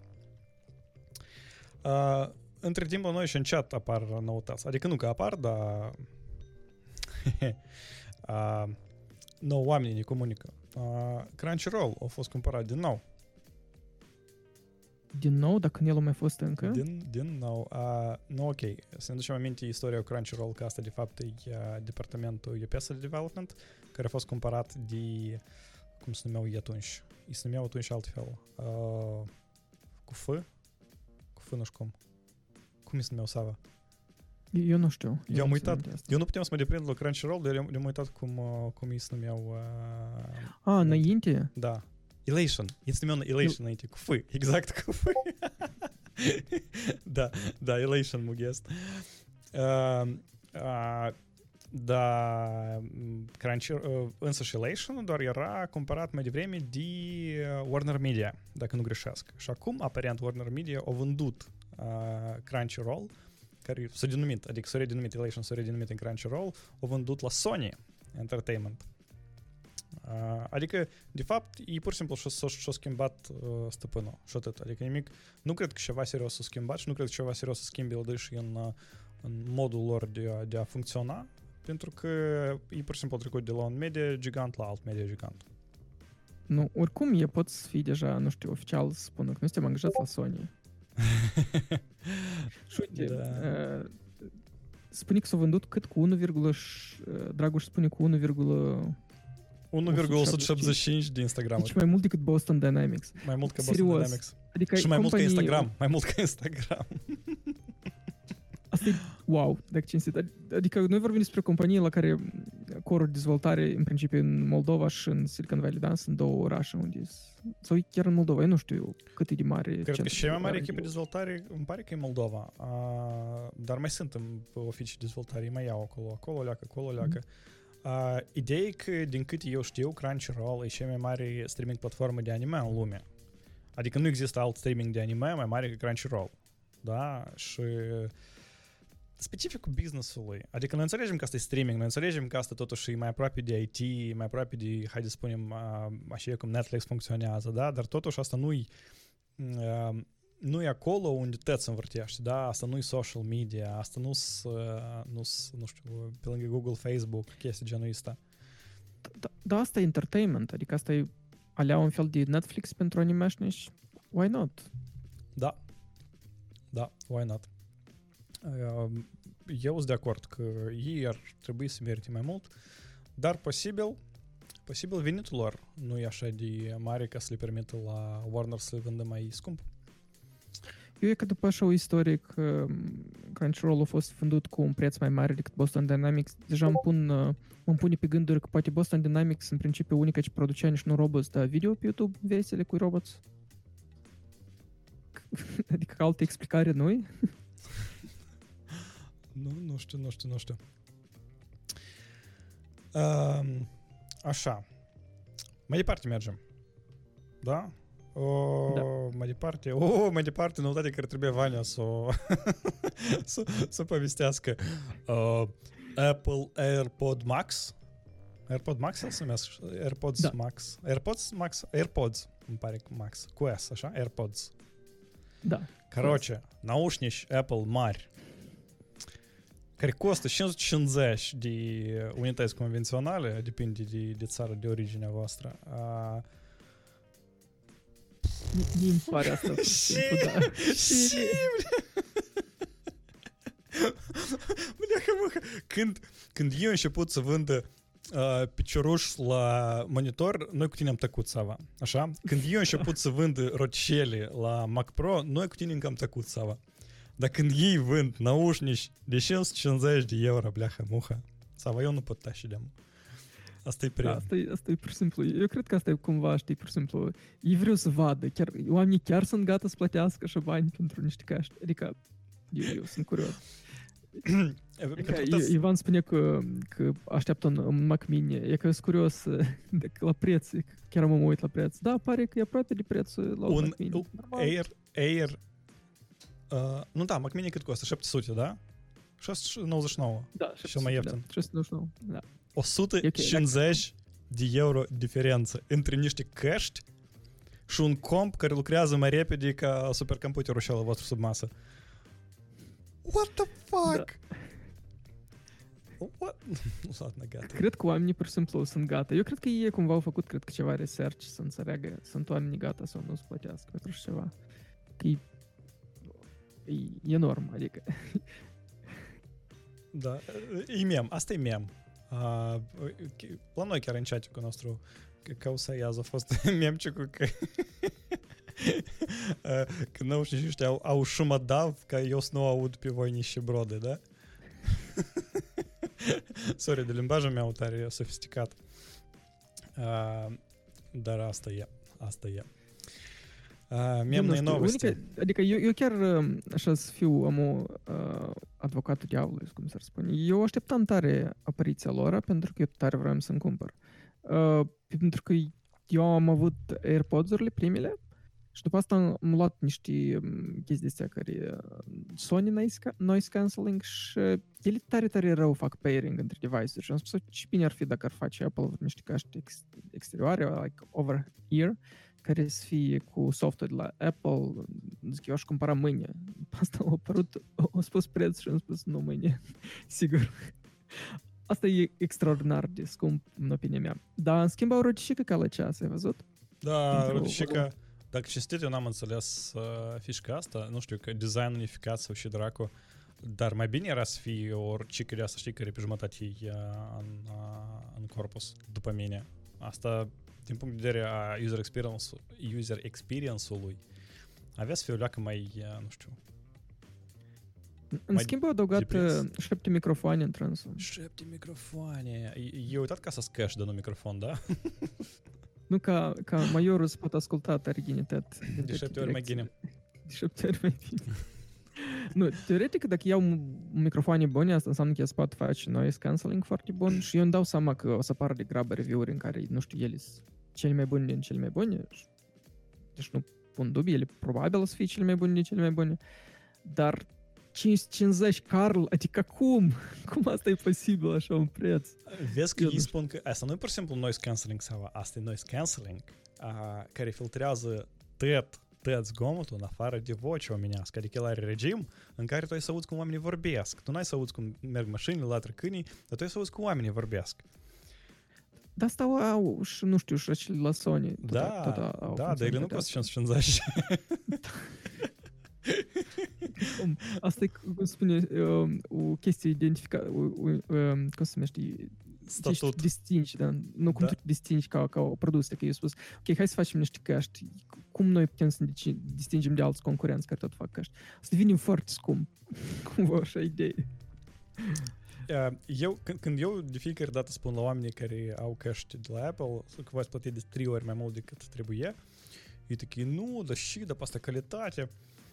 Între timp la noi și în chat apar noutăți. Adică nu că apar, dar oamenii ne comunică. Crunchyroll a fost cumpărat din nou. Din nou, dacă el a mai fost încă? Din nou. Nu, ok. Să ne ducem aminte istoria Crunchyroll, că asta de fapt e departamentul UPS Development, care a fost cumpărat de, cum se numeau ei atunci? Ei se numeau atunci altfel. Cu F? Cu F nu știu cum. Cum se numeau Sava? Eu nu știu. Eu am uitat. Eu nu puteam să mă deprind la Crunchyroll, dar eu am uitat cum ei se numeau. Înainte? Da. Elation. Ei se numeau Elation înainte, cu F. Exact cu F. Da, Elation mă ghest. Da, însă și Elation doar era cumpărat mai devreme de Warner Media, dacă nu greșesc. Și acum, aparent, Warner Media a vândut Crunchyroll, care s-a denumit, adică s-a redenumit Elation, s-a redenumit în Crunchyroll, a vândut la Sony Entertainment. Adică, de fapt, ei pur și simplu și-a schimbat stăpânul și atât. Adică nimic, nu cred că ceva serios s-a schimbat și nu cred că ceva serios să schimbe și în modul lor de a funcționa, pentru că ei pur și simplu au trecut de la un media gigant la alt media gigant. Nu, oricum ei pot să fie deja, nu știu, oficial să spună că noi suntem angajați la Sony. Și uite, spune că s-a vândut cât cu 1, Dragoș spune cu 1,175 de Instagram. Deci mai mult decât Boston Dynamics. Mai mult ca Boston Dynamics. Adică și mai mult ca Instagram. Mai mult ca Instagram. Asta e wow, dacă cinstit. Adică noi vorbim despre companii la care corul de dezvoltare, în principiu, în Moldova și în Silicon Valley, da? Sunt două orașe unde... Sau chiar în Moldova, eu nu știu cât e de mare... Cred că cea mai mare echipă de dezvoltare, îmi pare că e Moldova. Dar mai sunt în oficii de dezvoltare, mai iau acolo leacă. Ideea e că, din cât eu știu, Crunchyroll e cea mai mare streaming platformă de anime în lume. Adică nu există alt streaming de anime mai mare ca Crunchyroll. Da? Și specificul business-ului. Adică noi înțelegem că asta e streaming, noi înțelegem că asta totuși e mai aproape de IT, mai aproape de, hai să spunem, așa cum Netflix funcționează, da? Dar totuși asta nu e acolo unde te învârtești, da? Asta nu e social media, asta nu știu, pe lângă Google, Facebook, chestii genul ăsta. Da, asta e entertainment, adică asta e alea un fel de Netflix pentru animașnici. Why not? Da, why not? Eu sunt de acord că ei ar trebui să merite mai mult, dar posibil venitul lor nu e așa de mare ca să le permită la Warner să le vândă mai scump. Eu e că după așa o istorie că Crunchyroll a fost vândut cu un preț mai mare decât Boston Dynamics, deja îmi pune pe gânduri că poate Boston Dynamics în principiu unica ce producea nici nu roboți, dar video pe YouTube, versiile cu roboți. Adică altă explicare nu-i? Nu știu. Așa. Mai departe mergem. Da? Mai departe, noutate care trebuie Vania să povestească. Apple AirPod Max. AirPod Max el se numesc? AirPods da. Max. AirPods, îmi pare că Max. Cu S, așa? AirPods. Da. Короче, наушnici Apple mari, care costă 550 de unități convenționale, depinde de țară, de originea voastră. Mi pare asta. Când eu început să vândă picioruș la monitor, noi cu tine am tăcut, Sava. Așa? Când eu început să vând rocele la Mac Pro, noi cu tine încă am tăcut, Sava. Dar când ei vând naușnici de 550 de euro, bleaха, muha, Sava, eu nu pot tași de-am. Asta e prea. Asta e pur și simplu. Eu cred că asta e cumva, știi, pur și simplu, ei vreau să vadă. Oamenii chiar sunt gata să plătească așa bani pentru niște căști. Adică, eu sunt curios. Ivan spune că așteaptă un Mac Mini. E că sunt curios la preț. Chiar mă uit la preț. Da, pare că e aproape de prețul la un Mac Mini. Air nu da, Mac Mini cât costă? 700, da? 699. Da, cel mai ieftin. 699, da. 150 de euro diferență între niște căști și un comp care lucrează mai repede ca supercomputerul ăla vostru sub masă. What the fuck? Da. What? Ладно, gata. Cred că oamenii pur și simplu sunt gata. Eu cred că ei cumva au făcut, cred că ceva research să înțeleagă, sunt oamenii gata sau nu să plătească pentru ceva. Că e norm, adică. Da, e mem, asta e mem. La noi chiar în chat-ul nostru, că o să iază a fost memcicul că că naușnici ăștia au șumădav ca eu să nu aud pe voi nișebrode, da? Sorry, de limbajul meu tare sofisticat. Dar asta e. Memne novosti. Adică eu chiar așa să fiu advocatul diavolului, cum s-ar spune. Eu așteptam tare apariția lor pentru că eu tare vreau să-mi cumpăr. Pentru că eu am avut AirPods-urile primele și după asta am luat niște chestii astea care Sony noise cancelling și ele tare rău fac pairing între device-uri și am spus ce bine ar fi dacă ar face Apple niște căști exterioare, like over ear, care să fie cu softul de la Apple. Zic, eu aș cumpăra mâine. Asta a spus preț și am spus nu mâine. Sigur. Asta e extraordinar de scump, în opinia mea. Dar în schimb au roticică ca la ceas, ai văzut? Da, roticică. Dacă citit, eu n-am înțeles fișca asta. Nu știu, că design unificat sau și dracu. Dar mai bine era să fie o roticică de asta, știi, care pe jumătate e în corpus, după mine. Asta, din punct de vedere a user experience-ului, avea să fie o leacă mai, nu știu... În schimb, au adăugat 7 microfoane în trânsul. 7 microfoane. E uitat ca să-ți cași de un microfon, da? Nu ca majorul să pot asculta targinitet. De 7 ori mai gine. De 7 ori mai gine. Nu, teoretic, dacă iau microfoane bune, asta înseamnă că se poate face noise cancelling foarte bun și eu îmi dau seama că o să apară de grabă review-uri în care, nu știu, ele sunt cele mai bune din cele mai bune. Deci nu pun dubii, ele probabil o să fie cele mai bune din cele mai bune. Dar 550 Carl, adică cum? Cum asta e posibil așa un preț? Vezi că ei spun că asta nu e pur și simplu noise cancelling sau asta e noise cancelling care filtrează tot zgomotul în afară de voce omenească. Adică el are regim în care tu ai să auzi cum oamenii vorbesc. Tu n-ai să auzi cum merg mașinile, latră câinii, dar tu ai să auzi cum oamenii vorbesc. Dar asta au și, nu știu, și acele la Sony. Da, dar ele nu costă 550. Asta e, cum spune, o chestie identificată, cum se numește? Statut. Distingi, da? Nu cum tu distingi ca o produs. Că eu spus, ok, hai să facem niște căști. Cum noi putem să distingem de alți concurenți care tot fac căști? Să devenim foarte scump. Cumva așa idee. Când eu de fiecare dată spun la oamenii care au căști de la Apple că v-ați plătit de 3 ori mai mult decât trebuie, eu zic, nu, dar și de asta calitate.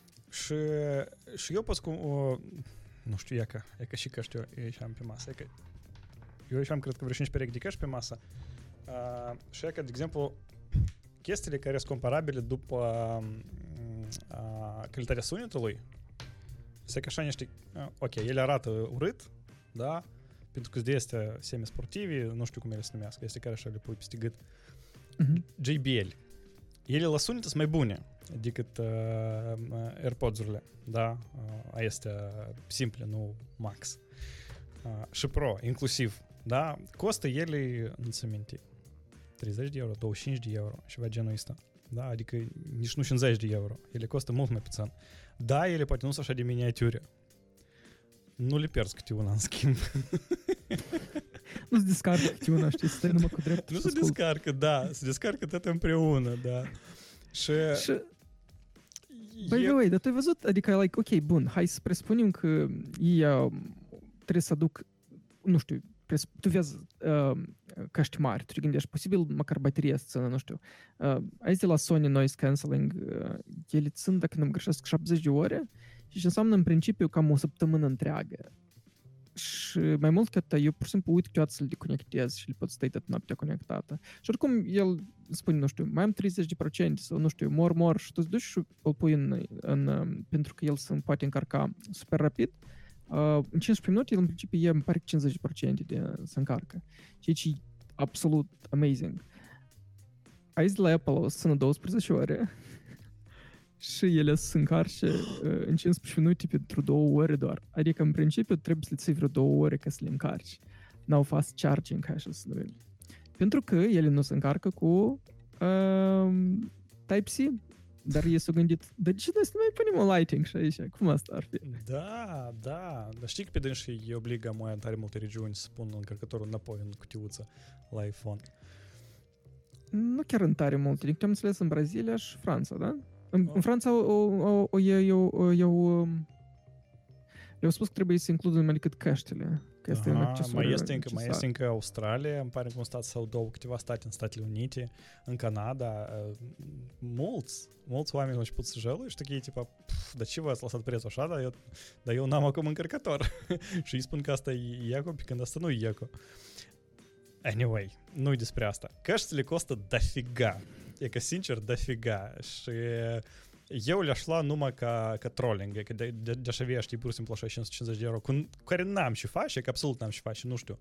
Și eu pot să... nu știu, e ca și căști eu ieșeam pe masă. Eu ieșeam, cred că vreo 15 perechi de căști pe masă. Și e ca, de exemplu, chestiile care sunt comparabile după calitatea sunetului, se ca așa niște... Ok, ele arată urât, da? Pentru că de astea semi-sportivi, nu știu cum ele se numească, este care așa le pui peste gât. JBL. Ele la sunet sunt mai bune decât AirPods-urile, da? Astea simple, nu Max. Și Pro, inclusiv, da? Costă ele, nu-ți aminte, 30 de euro, 25 de euro, ceva genul ăsta. Da? Adică nici nu 50 de euro. Ele costă mult mai puțin. Da, ele poate nu sunt așa de miniaturi. Nu le pierzi câte una, în schimb. Nu se descarcă câte una, știi, stai numai cu drept. Nu se descarcă, da. Se descarcă tot împreună, da. Și... Băi, dar tu ai văzut? Adică, like, ok, bun, hai să presupunem că ei trebuie să aduc, nu știu, tu vezi căști mari. Tu te gândești, posibil măcar bateria să țină, nu știu. Aici de la Sony Noise Cancelling, ele țin, dacă nu mă greșesc, 70 de ore și înseamnă în principiu cam o săptămână întreagă. Și mai mult că atât, eu pur și simplu uit câteodată să le deconectez și le pot stai tot noaptea conectată. Și oricum el spune, nu știu, mai am 30% sau nu știu, mor și tu îți duci și îl pui pentru că el se poate încărca super rapid. În 15 minute el în principiu e, îmi pare 50% de se încarcă. Ceea ce e absolut amazing. Aici de la Apple o să țină 12 ore și ele se încarce în 15 minute pentru 2 ore doar. Adică, în principiu, trebuie să le ții vreo 2 ore ca să le încarci. N-au fast charging, așa să numim. Pentru că ele nu se încarcă cu Type-C. Dar ei s-au gândit, de ce noi să nu mai punem un lighting și aici? Cum asta ar fi? Da. Dar știi că pe dânsi îi obligă mai tare multe regiuni să pună încărcătorul înapoi în cutiuță la iPhone. Nu chiar în tare multe. Din câte am înțeles în Brazilia și Franța, da? În Franța eu spus că trebuie să includă numai decât căștile. Că este un accesoriu. Mai este încă Australia, îmi pare că un stat sau două, câteva state în Statele Unite, în Canada. Mulți oameni au început să jălui și такие, tipa, dar ce v-ați lăsat prețul așa, dar eu n-am acum încărcător. Și îi spun că asta e eco, pe când asta nu e eco. Anyway, nu-i despre asta. Căștile costă dofiga. E că, sincer, dofiga. Și eu le-aș lua numai ca trolling. Că de-aș avea, știi, pur și simplu așa 550 de euro, cu care n-am și face, că absolut n-am și face, nu știu.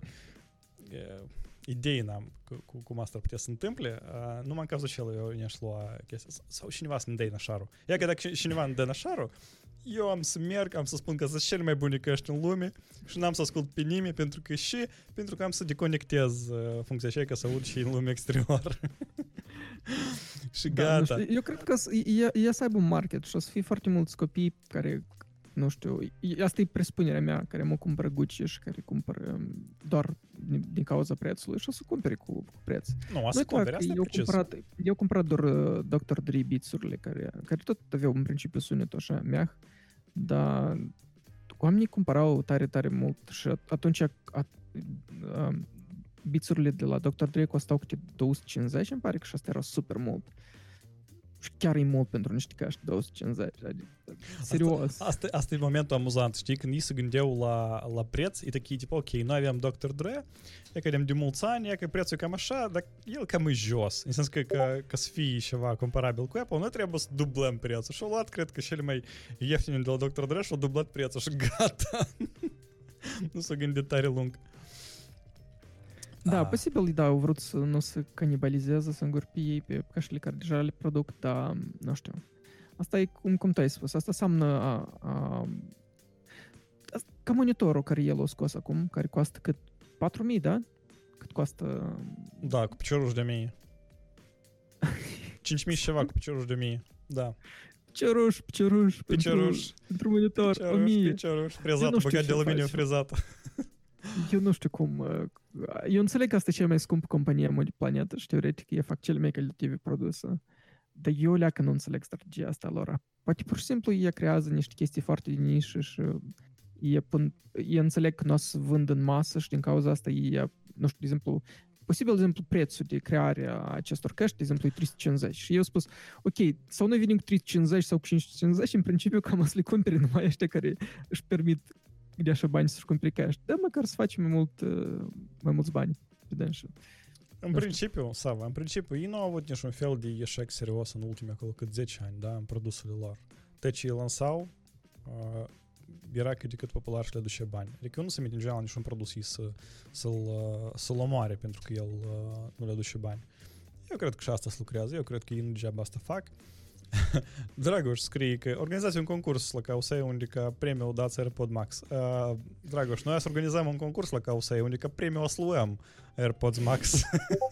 Idei n-am cum asta ar putea să se întâmple. Numai în cazul acela eu ne-aș lua chestia. Sau cineva să-mi dea nașarul. Ia că dacă cineva îmi dă nașarul, eu am să merg, am să spun că sunt cele mai bune căști în lume și n-am să ascult pe nimeni pentru că am să deconectez funcția aceea ca să aud și în lumea exterior. Și gata. Da, eu cred că e să aibă un market și o să fie foarte mulți copii care, nu știu, asta e presupunerea mea, care mă cumpără Gucci și care cumpără doar din cauza prețului și o să cumpere cu preț. Nu, asta cumpere, asta e precis. Eu cumpărat doar Dr. Dre Beats-urile care tot aveau în principiu sunetul așa meah, dar oamenii cumpărau tare, tare mult și atunci Beats-urile de la Dr. Dre costau câte 250, îmi pare că și asta era super mult. Și chiar e mult pentru niște căști, 250. Adică, serios. Asta e momentul amuzant, știi? Când ei se gândeau la preț, e такие, tipo, ok, noi avem Dr. Dre, e că avem de mulți ani, e că prețul e cam așa, dar el cam e jos. În sens că ca să fie ceva comparabil cu Apple, noi trebuie să dublăm prețul. Și-au luat, cred că cele mai ieftine de la Dr. Dre și-au dublat prețul și gata. Nu s-au gândit tare lung. Da, posibil, da, au vrut să nu se canibalizeze, să îngurpi ei pe căștile care deja le produc, dar, nu știu. Asta e cum tu ai spus, asta înseamnă ca monitorul care el a scos acum, care costă cât 4.000, da? Cât costă... Da, cu piciorul de 1000. 5.000 și ceva cu piciorul de 1000, da. Picioruș pentru monitor, 1000. Picioruș, frezat, băgat de aluminiu frezat. Eu nu știu cum... Eu înțeleg că asta e cea mai scumpă companie de planetă și teoretic ei fac cele mai calitative produse, dar eu leacă nu înțeleg strategia asta lor. Poate pur și simplu ei creează niște chestii foarte de nișă și ei înțeleg că nu o să vând în masă și din cauza asta ei, nu știu, de exemplu, posibil, de exemplu, prețul de creare a acestor căști, de exemplu, e 350. Și eu am spus, ok, sau noi venim cu 350 sau cu 550, în principiu cam să le cumpere numai ăștia care își permit de așa bani să-și cumpere căști. Dar măcar să facem mai mulți bani pe dânsul. În principiu, Sava, ei nu au avut niciun fel de eșec serios în ultimii acolo cât 10 ani, da, în produsele lor. Tot ce îi lansau era cât de cât popular și le duce bani. Adică nu se minte în general niciun produs ei să-l omoare pentru că el nu le duce bani. Eu cred că și asta se lucrează, eu cred că ei nu degeaba asta fac. Dragoș scrie că organizați un concurs la Causei unde ca premiul dați AirPod Max. Dragoș, noi să organizăm un concurs la Causei unde ca premiul o să luăm AirPods Max.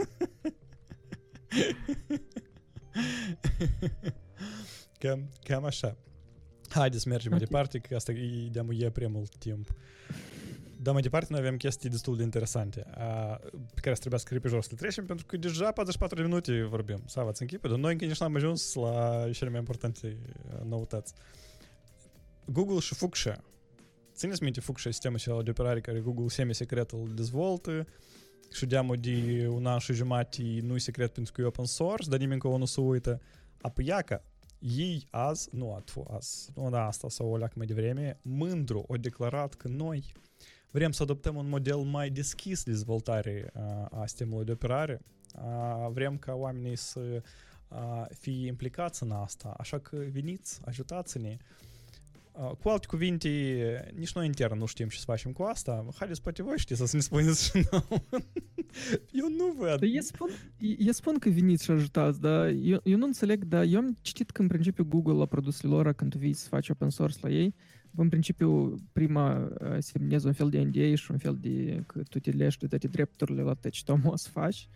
Cam așa. Haideți să mergem mai departe, că asta e prea mult timp. Dar mai departe noi avem chestii destul de interesante pe care trebuia să scrie pe jos să le trecem, pentru că deja 44 de minute vorbim. Sava, ți închipe, dar noi încă nici n-am ajuns la cele mai importante noutăți. Google și Fuchsia. Țineți minte Fuchsia, sistemul acela de operare care Google semi-secret îl dezvoltă și de-amă de un an și jumătate nu-i secret pentru că e open source, dar nimeni că nu se uită. Apoi iacă, ei azi, nu asta sau o leacă mai devreme, mândru au declarat că noi vrem să adoptăm un model mai deschis de dezvoltare a sistemului de operare. Vrem ca oamenii să fie implicați în asta, așa că veniți, ajutați-ne. Cu alte cuvinte, nici noi intern nu știm ce să facem cu asta. Haideți, poate voi știți să ne spuneți și nouă. Eu nu văd. Eu spun că veniți și ajutați, dar eu nu înțeleg, dar eu am citit că în principiu Google la produsele lor, când tu vii să faci open source la ei, în principiu prima semnezi un fel de NDA și un fel de că tu te leși de toate drepturile la tot ce tu o să faci.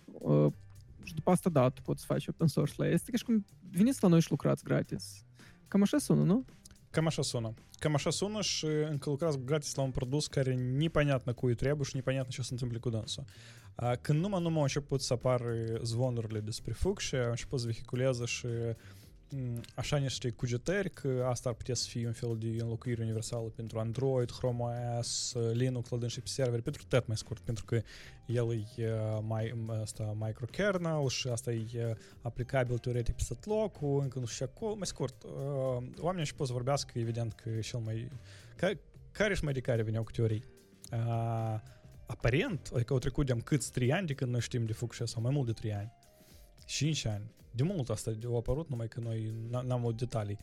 Și după asta, da, tu poți să faci open source la ei. Este ca și cum veniți la noi și lucrați gratis. Cam așa sună, nu? Cam așa sună și încă lucrați gratis la un produs care непонятно cui trebuie și непонятно ce se întâmplă cu dânsul. Când numai au început să apară zvonurile despre Fuchsia, au început să vehiculeze și așa niște cugetări că asta ar putea să fie un fel de înlocuire universală pentru Android, Chrome OS, Linux, la dânsii pe server, pentru tot mai scurt, pentru că el e microkernel și asta e aplicabil teoretic pe tot locul, încă nu știu acolo, mai scurt. Oamenii și pot să vorbească, evident că cel mai... Care și mai de care veneau cu teorii. Aparent, adică au trecut de-am câți 3 ani de când noi știm de Fuchsia, sau mai mult de 3 ani, 5 ani. De mult asta a apărut, numai că noi n-am avut detalii.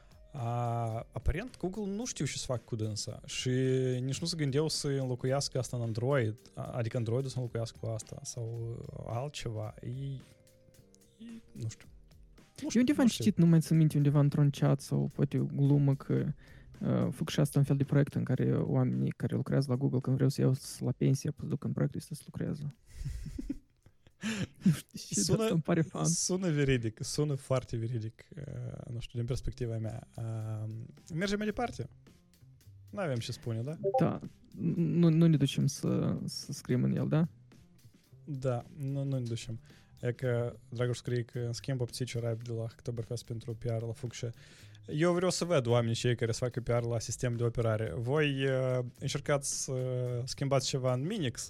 Aparent, Google nu știu ce să fac cu dânsa și nici nu se gândeau să înlocuiască asta în Android, adică Android-ul să înlocuiască cu asta sau altceva. Nu știu. Eu undeva am citit, nu mai țin minte, undeva într-un chat sau poate o glumă că Fuchsia asta un fel de proiect în care oamenii care lucrează la Google când vreau să iau la pensie, apoi duc în proiectul ăsta să lucrează. Sună veridic, sună foarte veridic, nu știu, din perspectiva mea. Mergem mai departe. Nu avem ce spune, da? Da, nu ne ducem să scriem în el, da? Da, nu ne ducem. E că Dragoș scrie că în schimb obții ceva de la Oktoberfest pentru PR la Fuchsia. Eu vreau să văd oamenii cei care să facă PR la sistem de operare. Voi încercați să schimbați ceva în Minix?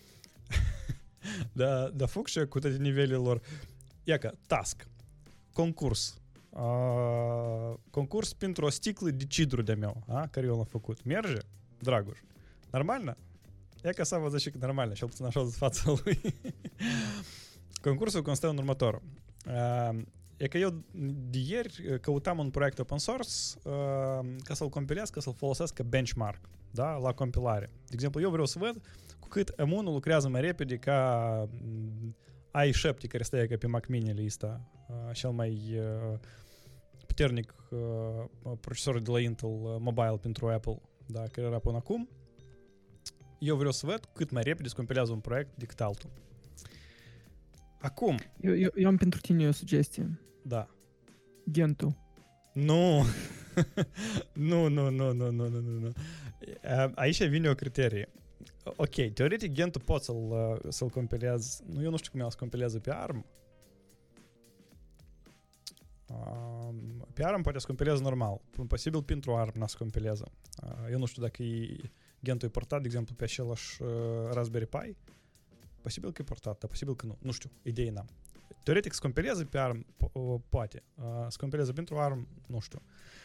Da Fuchsia cu toate nivelele lor. Iacă, task, concurs. Concurs pentru o sticlă de cidru de meu, care eu l-am făcut. Merge, Dragoș? Normalno? Iacă să vă zic că normalno, cel puțin așa de fața lui. Concursul constă în următorul. E că eu de ieri căutam un proiect open source ca să-l compilez, ca să-l folosesc ca benchmark, da, la compilare. De exemplu, eu vreau să văd cu cât M1 lucrează mai repede ca i7 care stă ca pe Mac Mini-le ăsta, cel mai puternic procesor de la Intel mobile pentru Apple, da, care era până acum. Eu vreau să văd cât mai repede se compilează un proiect decât altul. Acum. Eu am pentru tine o sugestie. Da. Gentoo. Nu. Nu. Aici vine o criterie. Ok, teoretic Gentoo poți să-l compilezi. Eu nu știu cum el se compilează pe ARM. Pe ARM poate să compileze normal. Posibil pentru ARM n-a să compileze. Eu nu știu dacă Gentoo e portat, de exemplu, pe același Raspberry Pi. Posibil că e portat, dar posibil că nu. Nu știu, idei n-am. Teoretic se compilează pe ARM, poate. Se compilează pentru ARM, nu știu.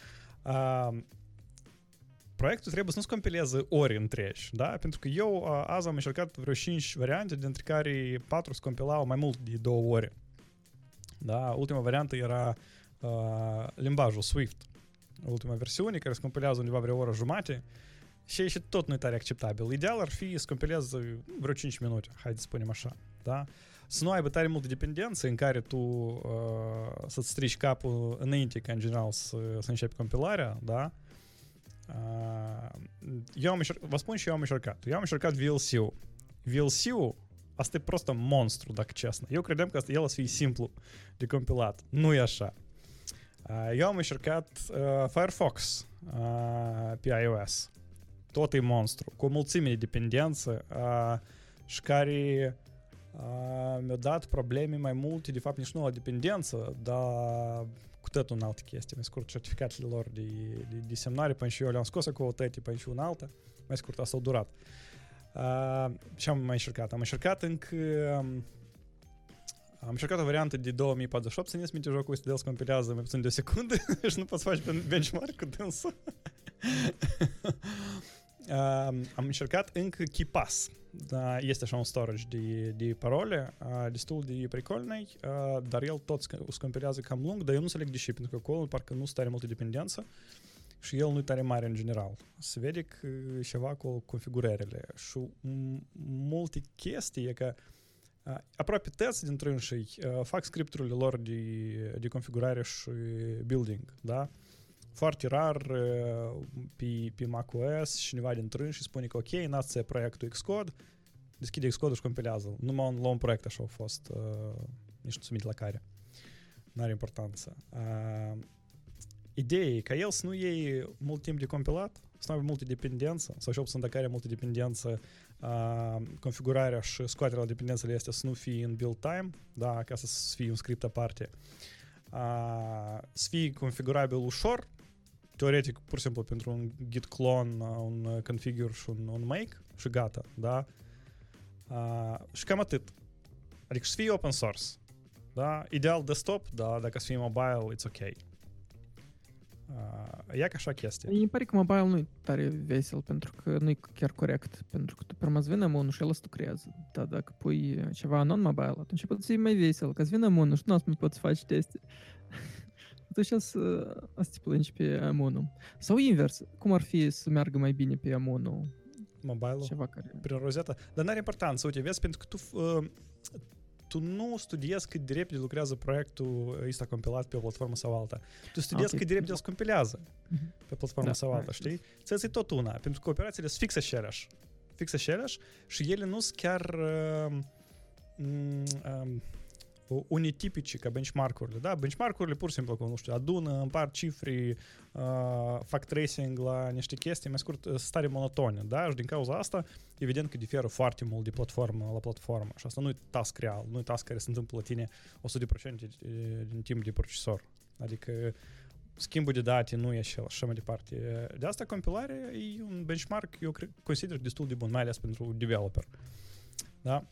Proiectul trebuie să nu se compileze ori întregi, da? Pentru că eu azi am încercat vreo 5 variante, dintre care 4 se compilau mai mult de 2 ore. Da? Ultima variantă era limbajul Swift. Ultima versiune, care se compilează undeva vreo oră jumate. Și tot nu e tare acceptabil. Ideal ar fi să compileze vreo 5 minute, haideți să spunem așa. Da? Să nu aibă tare multă dependență în care tu să-ți strici capul înainte ca în general să începi compilarea, da? Vă spun și eu am încercat. Eu am încercat VLC-ul. VLC-ul asta e prost un monstru, dacă честно. Eu credeam că el o să fie simplu de compilat. Nu e așa. Eu am încercat Firefox pe iOS. Tot e monstru, cu o mulțime de dependență și care mi-a dat probleme mai multe, de fapt nici nu la dependență, dar cu tot un altă chestie. Mai scurt, certificatele lor de semnare, până și eu le-am scos acolo tăte, până și un altă. Mai scurt, asta a durat. Ce am mai încercat? Am încercat o variantă de 2048, să ne-ți minte jocul ăsta, de el compilează mai puțin de o secundă și nu poți face benchmark cu dânsul. Am încercat încă KeePass. Da, este așa un storage de parole, destul de precolnei, dar el tot se compilează cam lung, dar eu nu înțeleg de ce, pentru că acolo parcă nu stare multă dependență și el nu-i tare mare în general. Se vede că ceva cu configurările și multe chestii e că aproape toți dintre ei fac scripturile lor de configurare și building, da? Foarte rar pe macOS cineva dintre ei și spune că ok, nați proiectul Xcode, deschide Xcode și compilează. Numai la un proiect așa a fost, nici nu sunt la care. N-are importanță. Ideea e ca el să nu iei mult timp de compilat, să nu aibă multă dependență, sau și opțiunea dacă are multă dependență, configurarea și scoaterea dependențele astea să nu fie în build time, da, ca să fie un script aparte. Să fie configurabil ușor, teoretic, pur și simplu, pentru un git clone, un configure și un make și gata, da? Și cam atât. Adică să fie open source, da? Ideal desktop, da, dacă să fie mobile, it's ok. E ca așa chestie. Îmi pare că mobile nu e tare vesel, pentru că nu e chiar corect, pentru că tu prima îți vine monul și el îți tu creează. Dar dacă pui ceva non-mobile, atunci poate să fie mai vesel, că îți vine monul și nu mai poți face teste. Atunci să te plângi pe monul. Sau invers, cum ar fi să meargă mai bine pe monul? Mobile-ul? Ceva care... Prin rozeta. Dar n-are importanță, uite, vezi, pentru că tu nu studiezi cât de repede lucrează proiectul ăsta compilat pe o platformă sau alta. Tu studiezi cât de repede el se compilează pe platformă sau alta, știi? Ți-e tot una, pentru că operațiile sunt fix aceleași și ele nu sunt chiar unitipice ca benchmark-urile, da? Benchmark-urile pur și simplu, nu știu, adună, împart cifre, fac tracing la niște chestii, mai scurt, stare monotone, da? Și din cauza asta, evident că diferă foarte mult de platformă la platformă și asta nu e task real, nu e task care se întâmplă la tine 100% din timp de procesor. Adică schimbul de date nu e și așa mai departe. De asta compilarea e un benchmark, eu consider destul de bun, mai ales pentru developer. Da?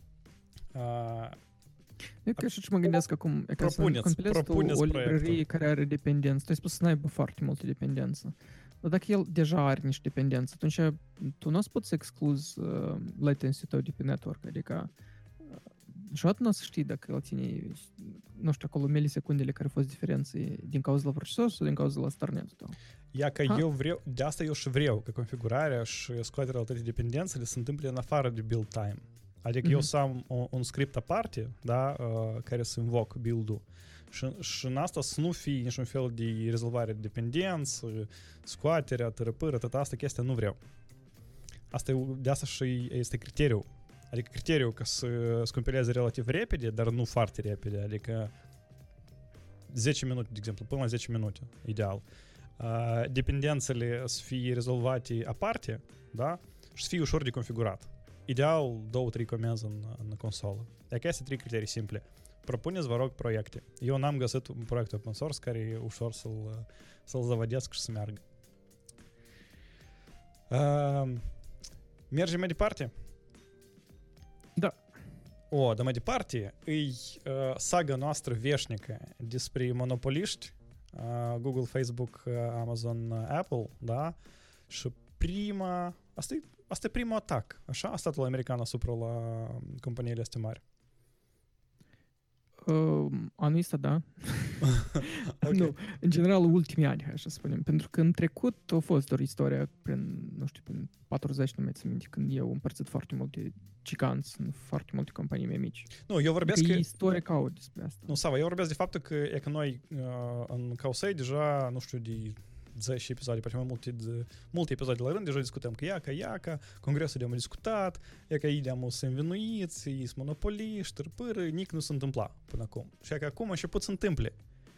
Eu că și mă gândesc acum, e ca să compilezi tu o librărie care are dependență. Tu ai spus să n-aibă foarte multă dependență. Dar dacă el deja are niște dependență, atunci tu nu o să poți să excluzi latency-ul tău de pe network. Adică niciodată nu o să știi dacă el ține, nu știu, acolo milisecundele care au fost diferențe din cauza la procesor sau din cauza la starnetul tău. Ia că eu vreau, de asta eu și vreau, că configurarea și scoaterea toate dependențele se întâmplă în afară de build time. Adică eu să am un script aparte, da, care să invoc build-ul. Și în asta să nu fie niciun fel de rezolvare de dependență, scoaterea, tărăpără, tot asta chestia nu vreau. De asta și este criteriul. Adică criteriul ca să compileze relativ repede, dar nu foarte repede. Adică 10 minute, de exemplu, până la 10 minute, ideal. Dependențele să fie rezolvate aparte, da, și să fie ușor de configurat. Ideal, 2-3 comenzi în consolă. Dacă este 3 criterii simple. Propuneți, vă rog, proiecte. Eu n-am găsit un proiect open source care e ușor să-l zavădesc și să meargă. Mergem mai departe? Da. Dar mai departe e saga noastră veșnică despre monopoliști, Google, Facebook, Amazon, Apple, da? Și asta e primul atac, așa? A statul american asupra la companiile astea mari. Anul ăsta, da. Okay. Nu, în general, ultimii ani, așa să spunem. Pentru că în trecut a fost o istorie prin, nu știu, prin 40, nu mai țin minte, când eu împărțit foarte multe giganți în foarte multe companii mai mici. Nu, eu vorbesc că... e istorie caut despre asta. Nu, Sava, eu vorbesc de faptul că noi în Causei deja, nu știu, de 10 episoade, poate mai multe episoade la rând, deja discutăm că iaca, congresul de-am discutat, că i-am să învinuiți, i-s monopoliști, târpâră, nici nu se întâmpla până acum. Și că acum început să întâmple.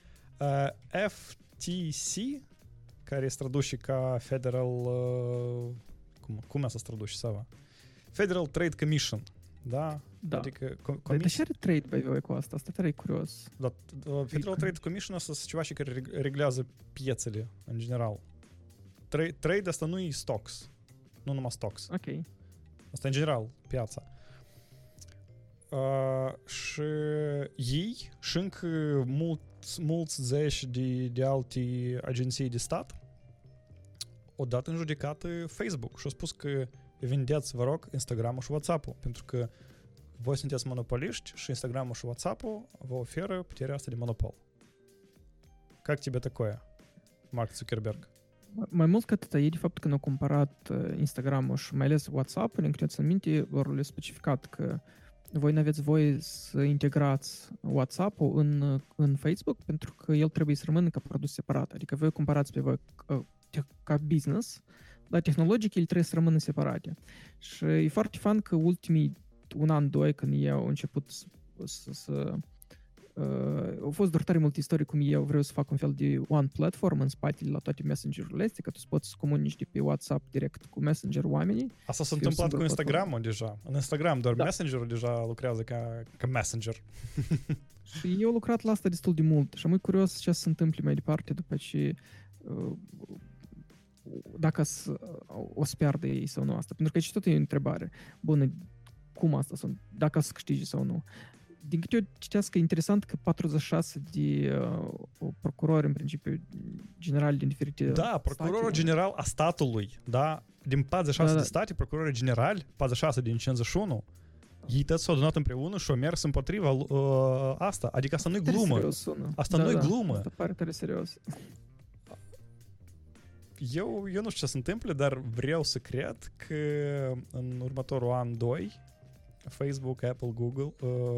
FTC, care este tradus ca Federal... cum e să traduci, Sava? Federal Trade Commission, da? Da. Adică Dar de ce are trade, by the way, cu asta? Asta tare curios. Da, Federal Trade Commission asta sunt ceva și care reglează piețele, în general. Trade asta nu e stocks. Nu numai stocks. Ok. Asta în general, piața. Și ei și încă mulți zeci de alte agenții de stat au dat în judecată Facebook și au spus că vindeți, vă rog, Instagram-ul și WhatsApp-ul, pentru că voi sunteți monopoliști și Instagram-ul și WhatsApp-ul vă oferă puterea asta de monopol. Как тебе такое, Mark Zuckerberg? Mai mult ca atât, ei de fapt când au comparat Instagram-ul și mai ales WhatsApp-ul, în câte țin minte, lor le-a specificat că voi nu aveți voie să integrați WhatsApp-ul în Facebook pentru că el trebuie să rămână ca produs separat. Adică voi comparați pe voi ca business, dar tehnologic el trebuie să rămână separate. Și e foarte fan că ultimii un an, doi, când ei au început au fost doar tare multe istorii cum eu vreau să fac un fel de one platform în spatele la toate messengerurile astea, că tu poți să comunici de pe WhatsApp direct cu Messenger oamenii. Asta s-a întâmplat cu Instagram-ul deja. În Instagram doar Messenger-ul deja lucrează ca Messenger. Și eu lucrat la asta destul de mult și am e curios ce se întâmple mai departe după ce dacă o să piardă ei sau nu asta. Pentru că aici tot e o întrebare. Bună, cum asta sunt? Dacă o să câștige sau nu. Din câte eu citească, e interesant că 46 de procurori, în principiu, generali din diferite Da, procurorul general a statului, da? Din 46 de state, procurori generali, 46 din 51, ei toți s-au adunat împreună și au mers împotriva asta. Adică asta nu-i glumă. Asta nu-i glumă. Asta pare tare serios. Eu nu știu ce se întâmplă, dar vreau să cred că în următorul an, 2, Facebook, Apple, Google,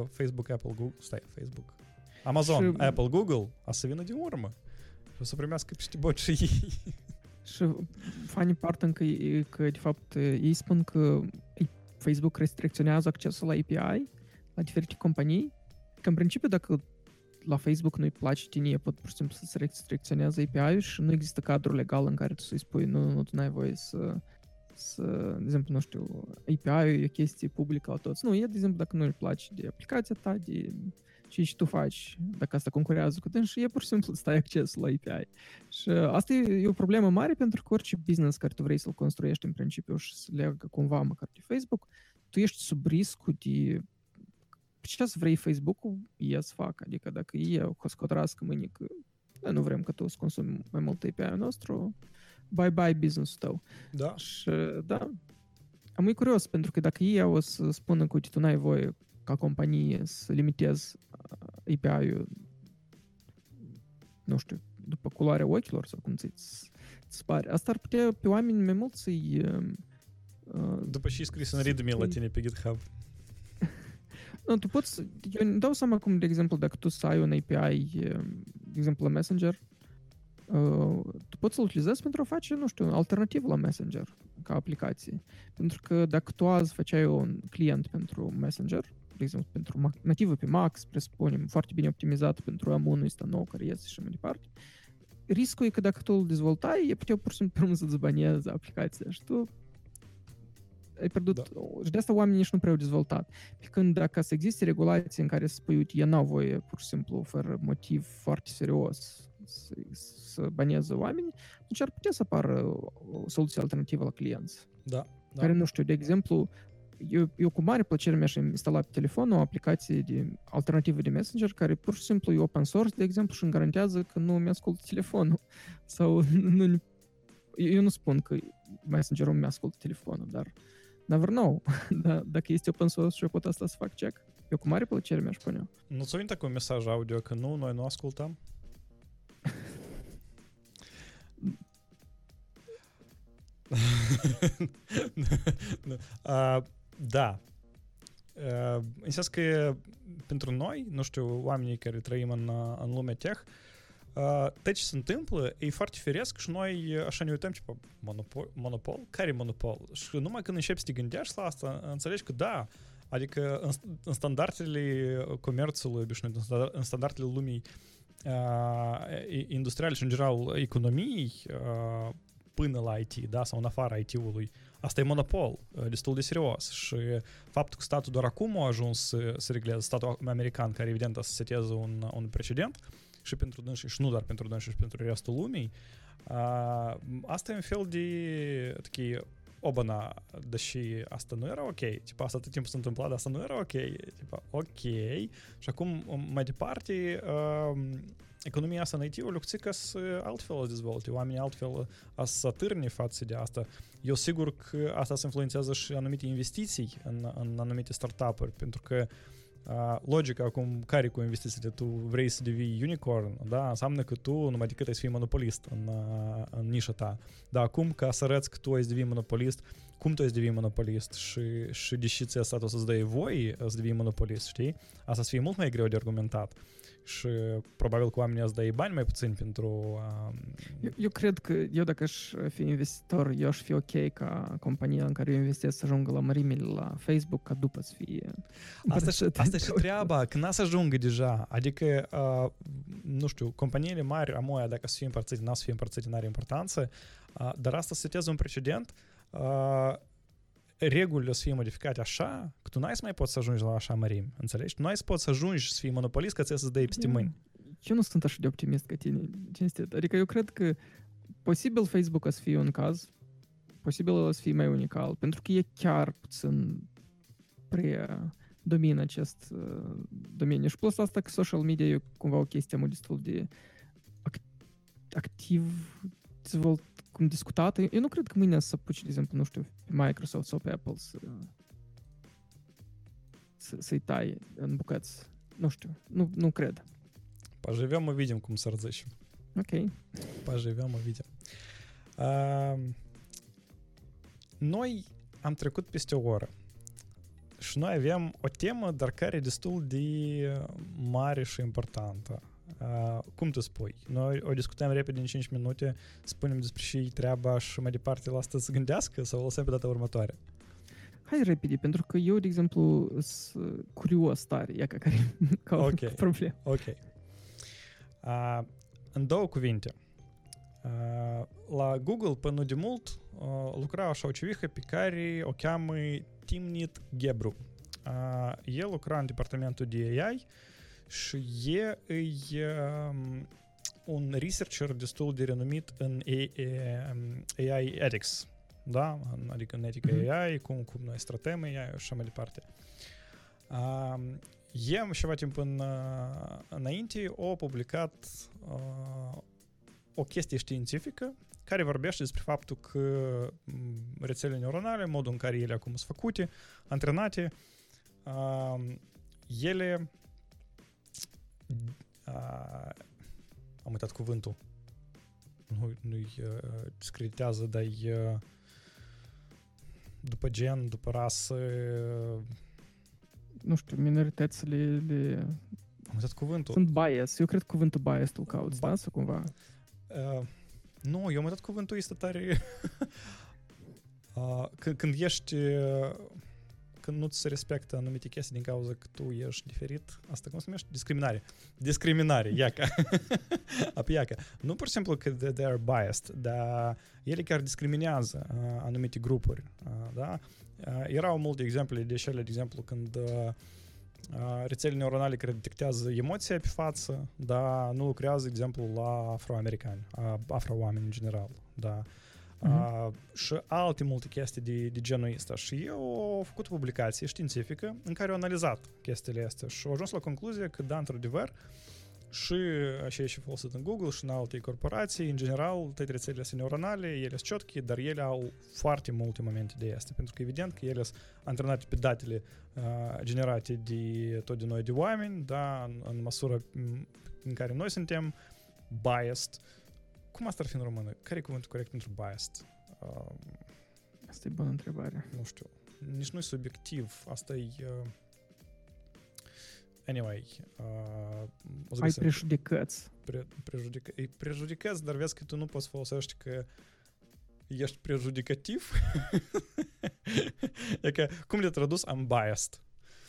Amazon, și Apple, Google, a să vină din urmă și o să primească peste boci și ei. Și funny part încă e că, de fapt, ei spun că Facebook restricționează accesul la API la diferite companii, că în principiu dacă la Facebook nu-i place tine, pot pur și simplu să-ți restricționeze API-ul și nu există cadru legal în care tu să-i spui nu, tu n-ai voie să de exemplu, nu știu, API-ul e chestie publică la toți. Nu, e, de exemplu, dacă nu-i place de aplicația ta, de ce tu faci, dacă asta concurează cu tine și e pur și simplu stai accesul la API. Și asta e o problemă mare pentru că orice business care tu vrei să-l construiești în principiu și să leagă cumva măcar de Facebook, tu ești sub riscul de ce să vrei Facebook-ul, e să facă. Adică dacă ei o scotrască mâine că nu vrem că tu să consumi mai mult API-ul nostru, bye-bye business-ul tău. Da. Și da, am e curios, pentru că dacă ei o să spună că tu n-ai voie ca companie să limitezi API-ul, nu știu, după culoarea ochilor sau cum ți pare, asta ar putea pe oameni mai mult să-i... După ce-i scris în README la tine pe GitHub. Nu, tu poți... Eu îmi dau seama cum, de exemplu, dacă tu să ai un API, de exemplu, la Messenger, tu poți să-l utilizezi pentru a face, nu știu, alternativă la Messenger ca aplicație. Pentru că dacă tu azi făceai un client pentru Messenger, de exemplu, pentru nativă pe Mac, presupunem, foarte bine optimizat pentru M1 ăsta nou care iese și mai departe, riscul e că dacă tu îl dezvoltai, e putea pur și simplu să-ți baneze aplicația și tu ai pierdut. Da. Și de asta oamenii nici nu prea au dezvoltat. Pe când dacă să existe regulații în care să spui, uite, ei n-au voie pur și simplu, fără motiv foarte serios, să baneze oamenii, atunci ar putea să apară o soluție alternativă la clienți. Da. Care, nu știu, de exemplu, eu cu mare plăcere mi-aș instala pe telefon o aplicație alternativă de Messenger care pur și simplu e open source, de exemplu, și îmi garantează că nu mi-ascultă telefonul. Sau eu nu spun că Messenger-ul mi-ascultă telefonul, dar never know. Dacă este open source și eu pot asta să fac check, eu cu mare plăcere mi-aș pune. Nu-ți vine cu un mesaj audio că noi nu ascultăm? Da. Înseamnă că pentru noi, nu știu, oamenii care trăim în lumea tech, tot ce se întâmplă e foarte firesc și noi așa ne uităm, tipo, monopol? Care monopol? Și numai când începi să te gândești la asta, înțelegi că da, adică în standardele comerțului obișnuit, în standardele lumii industriale și în general economiei până la IT, da, sau în afara IT-ului, asta e monopol destul de serios și faptul că statul doar acum a ajuns să regleze, statul american, care evident a să seteze un precedent și pentru dânsi, și nu doar pentru dânsi, și pentru restul lumii, asta e un fel de obana, deși asta nu era ok, tipa, asta tot timpul s-a întâmplat, dar asta nu era ok, tipa, ok, și acum mai departe, economia asta nativă lucruțică să altfel dezvolte, oamenii altfel să atârne față de asta. Eu sigur că asta se influențează și anumite investiții în anumite startup-uri, pentru că logica acum care cu investițiile, tu vrei să devii unicorn, da? Înseamnă că tu numai decât ai să fii monopolist în nișa ta. Dar acum, ca să arăți că tu ai să devii monopolist, cum tu ai să devii monopolist și deși ți-a stat o să-ți dai voi să devii monopolist, știi? Asta să fie mult mai greu de argumentat. Și probabil că oamenii îți dai bani mai puțin pentru... Eu cred că eu dacă aș fi investitor, eu aș fi ok ca compania în care eu investesc să ajungă la mărimile la Facebook, ca după să fie... Asta și treaba, că n-a să ajungă deja. Adică, nu știu, companiile mari, amoia, dacă să fie împărțite, n-a să fie împărțite, n-are importanță, dar asta setează un precedent. Regulile o să fie modificate așa că tu n-ai să mai poți să ajungi la așa mărimi, înțelegi? Tu n-ai să poți să ajungi să fii monopolist că ți-e să dai peste mâini. Eu nu sunt așa de optimist ca tine, cinstit. Adică eu cred că posibil Facebook o să fie un caz, posibil o să fie mai unical, pentru că e chiar puțin prea domină acest domeniu. Și plus asta că social media e cumva o chestie mult destul de activ, cum discutată. Eu nu cred că mâine să apuci, de exemplu, nu știu, pe Microsoft sau pe Apple să-i tai în bucăți. Nu știu, nu cred. Поживем и видим, cum să zici. Ok. Pоживem и видим. Noi am trecut peste o oră și noi avem o temă, dar care e destul de mare și importantă. Cum tu spui? Noi o discutăm repede în 5 minute, spunem despre și treaba și mai departe la asta să gândească sau o lăsăm pe data următoare? Hai repede, pentru că eu, de exemplu, sunt curios tare, e care o problemă. Ok. În două cuvinte. La Google până de mult lucra așa o civică pe care o cheamă Timnit Gebru. El lucra în departamentul de AI și e un researcher destul de renumit în AI ethics, da? Adică în etică AI, cum noi stratăm AI și așa mai departe. El, ceva timp înainte, a publicat o chestie științifică care vorbește despre faptul că rețelele neuronale, modul în care ele acum sunt făcute, antrenate, ele am uitat cuvântul. Nu-i discreditează, dar după gen, după rasă... Nu știu, minoritățile am uitat cuvântul. Sunt bias. Eu cred că cuvântul bias tu cauți, da? Sau cumva? Nu, eu am uitat cuvântul este tare... când ești... când nu ți se respectă anumite chestii din cauza că tu ești diferit, asta cum se numește? Discriminare, iaca. Iaca. Nu pur și simplu că they are biased, dar ele chiar discriminează anumite grupuri, da? Erau multe exemple de cele, de exemplu, când rețelele neuronale care detectează emoția pe față, dar nu lucrează, de exemplu, la afroamericani, afro-oameni în general, da? Și alte multe chestii de genul ăsta. Și eu am făcut o publicație științifică în care au analizat chestiile astea și au ajuns la concluzia că, da, într-adevăr, și așa e și folosit în Google și în alte corporații, în general, toate rețelele astea neuronale, ele sunt ciotche, dar ele au foarte multe momente de astea, pentru că evident că ele sunt antrenate pe datele generate de tot de noi de oameni, da, în măsură în care noi suntem biased. Cum asta ar fi în română? Care e cuvântul corect pentru biased? Asta e bună întrebare. Nu știu. Nici nu e subiectiv. Asta e... Anyway. Ai prejudecăți. Prejudecăți, dar vezi că tu nu poți folosești că ești prejudicativ. E că, cum le tradus? I'm biased.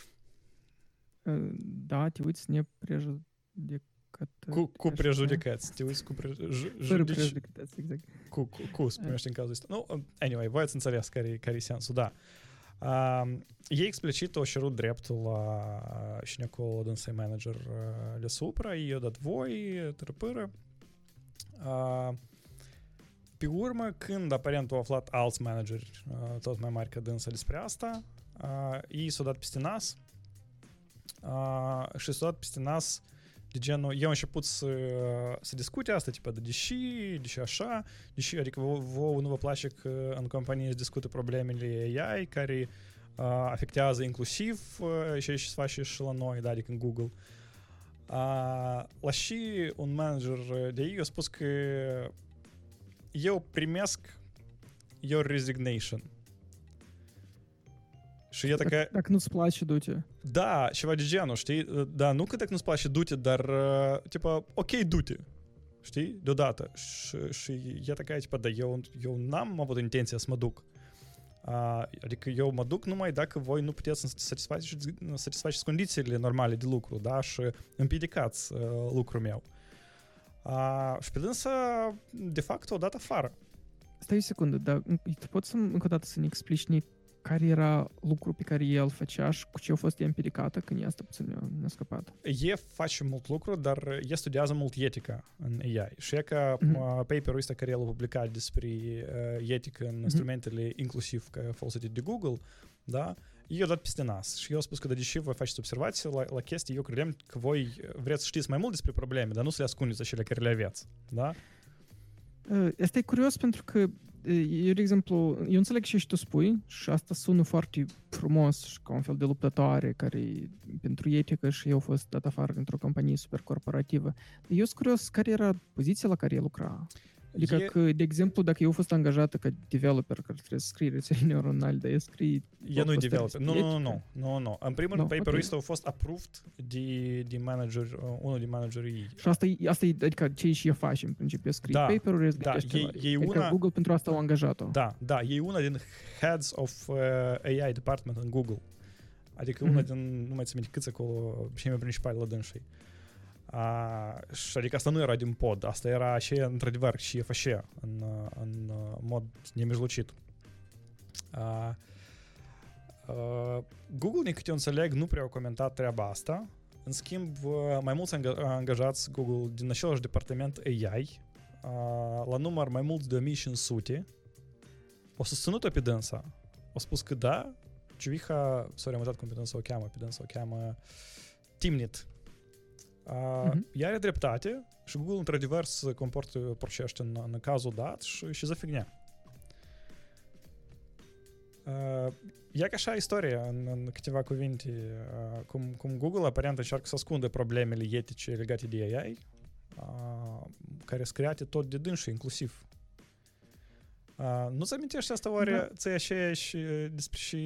Da, te uiți neprejudecăți. Cu prejudecăți. Te uiți cu prejudecăți, exact. Cu spunești în cazul ăsta. No, anyway, voi ați înțeles care e sensul, da. Ei explicit o cerut dreptul la cine acolo dânsă manager le supra, i-o dat voi, tărăpără. pe urmă, când aparent au aflat alți manageri tot mai mari ca dânsa despre asta, ei s-au dat peste nas și s-au dat peste nas de genul, eu am început să discute asta, tipa, deși așa, adică vouă nu vă place că în companie se discută problemele AI care afectează inclusiv ce se face și la noi, da, adică în Google. La și un manager de ei a spus că eu primesc your resignation. Și e така... Dacă nu-ți place, du-te. Da, ceva de genul, știi? Da, nu că dacă nu-ți place, du-te, dar, tipa, ok, du-te. Știi? Deodată. Și e така, tipa, da, eu n-am avut intenția să mă duc. Adică eu mă duc numai dacă voi nu puteți să satisfaceți condițiile normale de lucru, da? Și împiedicați lucrul meu. Și pe dânsă, de fapt, o dat afară. Stai o secundă, dar poți încă o dată să ne explici care era lucru pe care el făcea și cu ce a fost ea empiricată, când e asta puțin ne-a scăpat? E face mult lucru, dar e studiază mult etica în AI. Și e că paperul ăsta care el a publicat despre etică în instrumentele inclusiv folosite de Google, da, i-a dat peste nas. Și eu a spus că deși voi faceți observații la chestii, eu credem că voi vreți să știți mai mult despre probleme, dar nu să le ascundeți acele care le aveți. Da? Asta e curios pentru că eu, de exemplu, eu înțeleg ce și tu spui și asta sună foarte frumos și ca un fel de luptătoare care pentru etică și eu fost dat afară într-o companie super corporativă. Eu sunt curios care era poziția la care el lucra. Adică că, de exemplu, dacă eu fost angajată ca developer care trebuie să scrie rețele neuronale, dar eu scrie... Eu nu-i developer. Nu. În primul rând, paperul ăsta a fost approved de manager, unul din managerii ei. Și asta e, adică ce și eu face în principiu, scrie paperul, adică Google pentru asta au angajat-o. Da, e una din heads of AI department în Google. Adică una din, nu mai țin minte câți acolo, cei mai principali la dânsii. Și adică asta nu era din pod, asta era și într-adevăr și e făcea în mod nemijlocit. Google, din câte eu înțeleg, nu prea au comentat treaba asta. În schimb, mai mulți angajați Google din același departament AI, la număr mai mult de 1500, au susținut-o pe dânsa. Au spus că da, Ciuviha, s-a remutat cum pe dânsa o cheamă Timnit. Ea are dreptate și Google într-adevăr se comportă procește în cazul dat și zăfignea. E ca așa istoria în câteva cuvinte cum Google aparent încearcă să ascundă problemele etice legate de AI care sunt create tot de dânsi inclusiv. Nu-ți amintești asta oare ți-ai aceeași despre și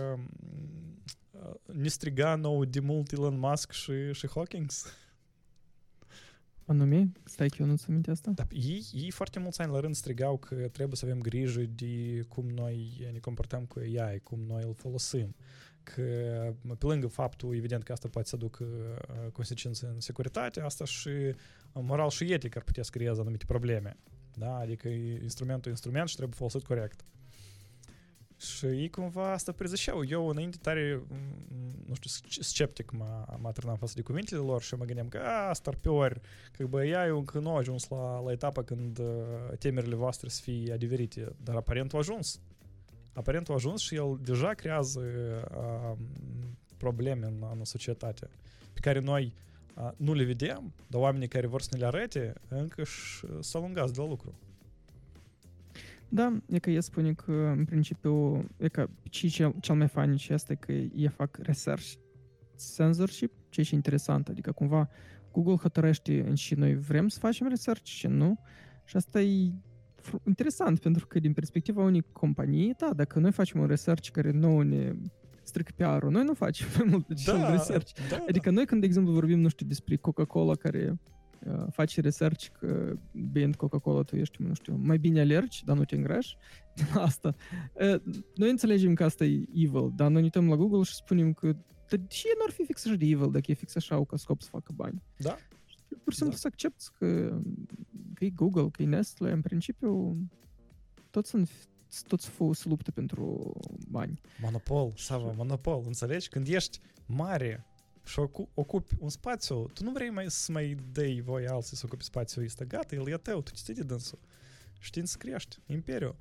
ne striga nou de mult Elon Musk și Hawkins? Anume? Stai că eu nu-ți aminte asta? Da, ei foarte mulți ani la rând strigau că trebuie să avem grijă de cum noi ne comportăm cu AI, cum noi îl folosim. Că pe lângă faptul, evident că asta poate să aducă consecințe în securitate, asta și moral și etic ar putea să creeze anumite probleme. Da? Adică instrumentul și trebuie folosit corect. Și ei cumva asta prezășeau. Eu înainte tare, nu știu, sceptic mă atârnam față de cuvintele lor și mă gândeam că starpiori, că AI-ul încă nu a ajuns la etapa când temerile voastre să fie adeverite, dar aparent a ajuns. Aparent a ajuns și el deja creează probleme în societate pe care noi nu le vedem, dar oamenii care vor să ne le arate încă s-au alungați de la lucru. Da, e că el spune că, în principiu, e că cel mai fain și este că ei fac research censorship, ceea ce e interesant, adică cumva Google hotărăște în și noi vrem să facem research și nu, și asta e interesant, pentru că din perspectiva unei companii, da, dacă noi facem un research care nouă ne strică PR-ul, noi nu facem mai mult de research. Da. Adică noi când, de exemplu, vorbim, nu știu, despre Coca-Cola care face research că beând Coca-Cola tu ești, nu știu, mai bine alergi, dar nu te îngrași. Din asta. Noi înțelegem că asta e evil, dar noi uităm la Google și spunem că ce nu ar fi fix așa de evil dacă e fix așa ca scop să facă bani. Da. Pur și simplu să accepti că e Google, că e Nestle, în principiu toți se luptă pentru bani. Monopol, Sava, monopol, înțelegi? Când ești mare și ocupi un spațiu, tu nu vrei să mai dai voi alții să ocupi spațiul ăsta, gata, el e tău, tu ți de dânsul. știind să crești imperiul.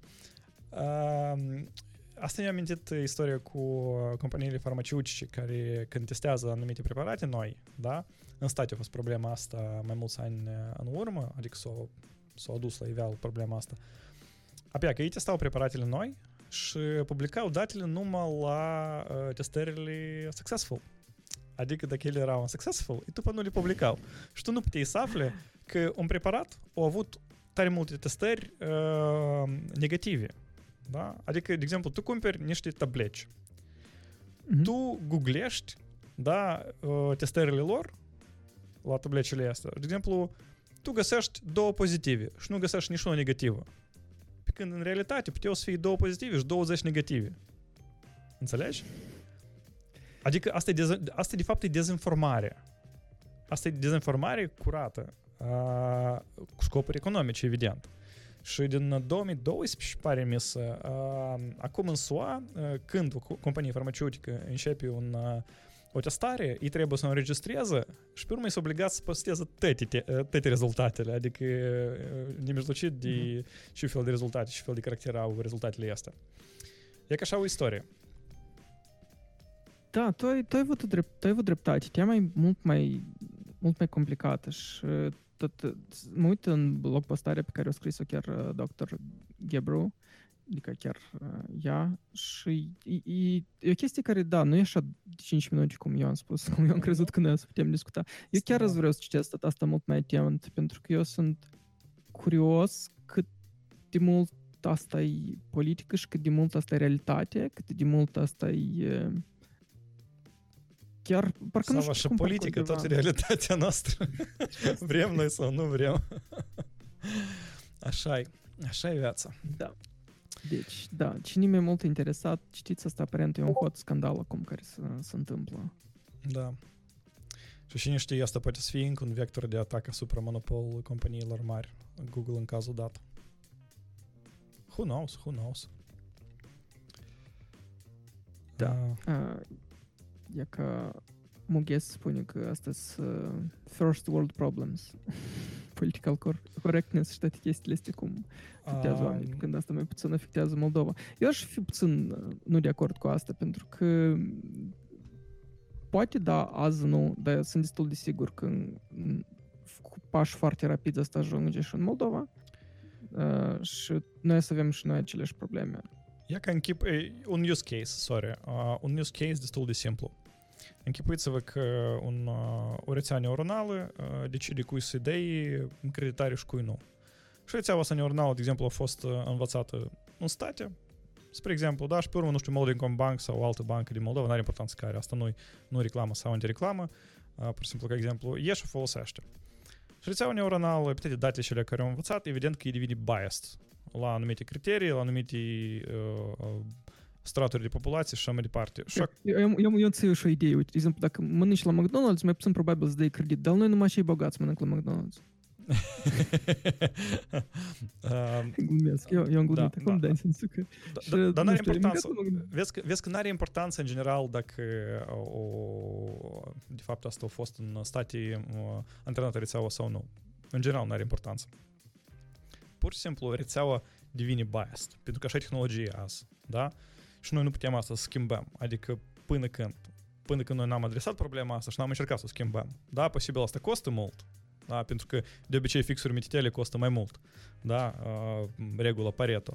Asta mi-a amintit istoria cu companiile farmaceutice care când testează anumite preparate noi, da? În state a fost problema asta mai mulți ani în urmă, adică s-a adus la iveală problema asta. Apoi că ei testau preparatele noi și publicau datele numai la testările successful. Adică dacă ele erau unsuccessful, după nu le publicau. Și tu nu puteai să afli că un preparat a avut tare multe testări negative. Da? Adică, de exemplu, tu cumperi niște tableci. Tu googlești, da, testările lor la tablecile astea. De exemplu, tu găsești 2 pozitive și nu găsești niciuna negativă. Pe când, în realitate, puteau să fie 2 pozitive și 20 negative. Înțelegi? Adică asta de fapt e dezinformare. Asta e dezinformare curată, cu scopuri economice, evident. Și din 2012, pare mi să, acum în SUA, când o companie farmaceutică începe o testare, ei trebuie să o înregistreze și pe urmă sunt obligați să posteze toate rezultatele, adică nemijlocit de ce fel de rezultate, ce fel de caracter au rezultatele astea. E ca așa o istorie. Da, tu ai avut dreptate. Tema e mult mai complicată și mă uit în blog postarea pe care o scris-o chiar Dr. Gebru, adică chiar ea, și e o chestie care, da, nu e așa de 5 minute cum eu am spus, cum eu am crezut că noi o să putem discuta. Eu chiar îți vreau să citesc asta mult mai atent, pentru că eu sunt curios cât de mult asta e politică și cât de mult asta e realitate, cât de mult asta e chiar, parcă nu știu și politică, tot realitatea noastră. Vrem noi sau nu vrem. Așa e viața. Da. Deci, da, cine e mult interesat, știți, asta aparent e un hot scandal acum care se întâmplă. Da. Și cine știe, asta poate să fie încă un vector de atac asupra monopolului companiilor mari, Google în cazul dat. Who knows? Da. E ca Muges spune că asta sunt first world problems. Political correctness și toate chestiile astea cum afectează oamenii, când asta mai puțin afectează Moldova. Eu aș fi puțin nu de acord cu asta, pentru că poate da, azi nu, dar sunt destul de sigur că cu pași foarte rapizi asta ajunge și în Moldova și noi să avem și noi aceleași probleme. E ca un use case, un use case destul de simplu. Închipuiți-vă că o rețea neuronală decide cui să-i dai creditare și cui nu. Și rețeaua asta neuronală, de exemplu, a fost învățată în state, spre exemplu, da, și pe urmă, nu știu, Molding Bank sau o altă bancă din Moldova, n-are importanță care, asta nu reclamă sau antireclamă, pur și simplu, ca exemplu, e și o folosește. Și rețeaua neuronală, pe toate datele cele care au învățat, evident că e devine biased la anumite criterii, la anumite straturi de populație și așa mai departe. Eu ți-o și o idee. Uite, de exemplu, dacă mănânci la McDonald's, mai puțin probabil să dai credit, dar noi numai cei bogați mănânc la McDonald's. Glumesc, eu am glumit acum, dar în sensul că... Dar n-are importanță. Vezi că n-are importanță în general dacă de fapt asta a fost în state antrenată rețeaua sau nu. În general n-are importanță. Pur și simplu rețeaua devine biased, pentru că așa e tehnologia azi, da? Și noi nu putem asta să schimbăm. Adică până când noi n-am adresat problema asta și n-am încercat să o schimbăm. Da, posibil asta costă mult. Da, pentru că de obicei fixuri mititele costă mai mult. Da, regula Pareto.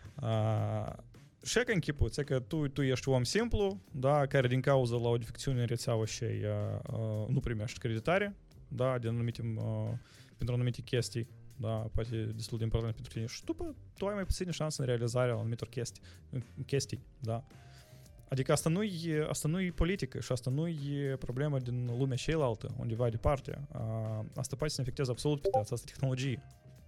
Și că închipuți, că tu ești om simplu, da, care din cauza la o defecțiune în rețeaua și nu primești creditare, da, pentru anumite chestii. Da, poate destul de important pentru tine. Și după, tu ai mai puține șanse în realizarea anumitor chestii, da. Adică asta nu e politică și asta nu e problemă din lumea cealaltă, undeva departe. Asta poate să ne afecteze absolut pe toți, asta e tehnologie.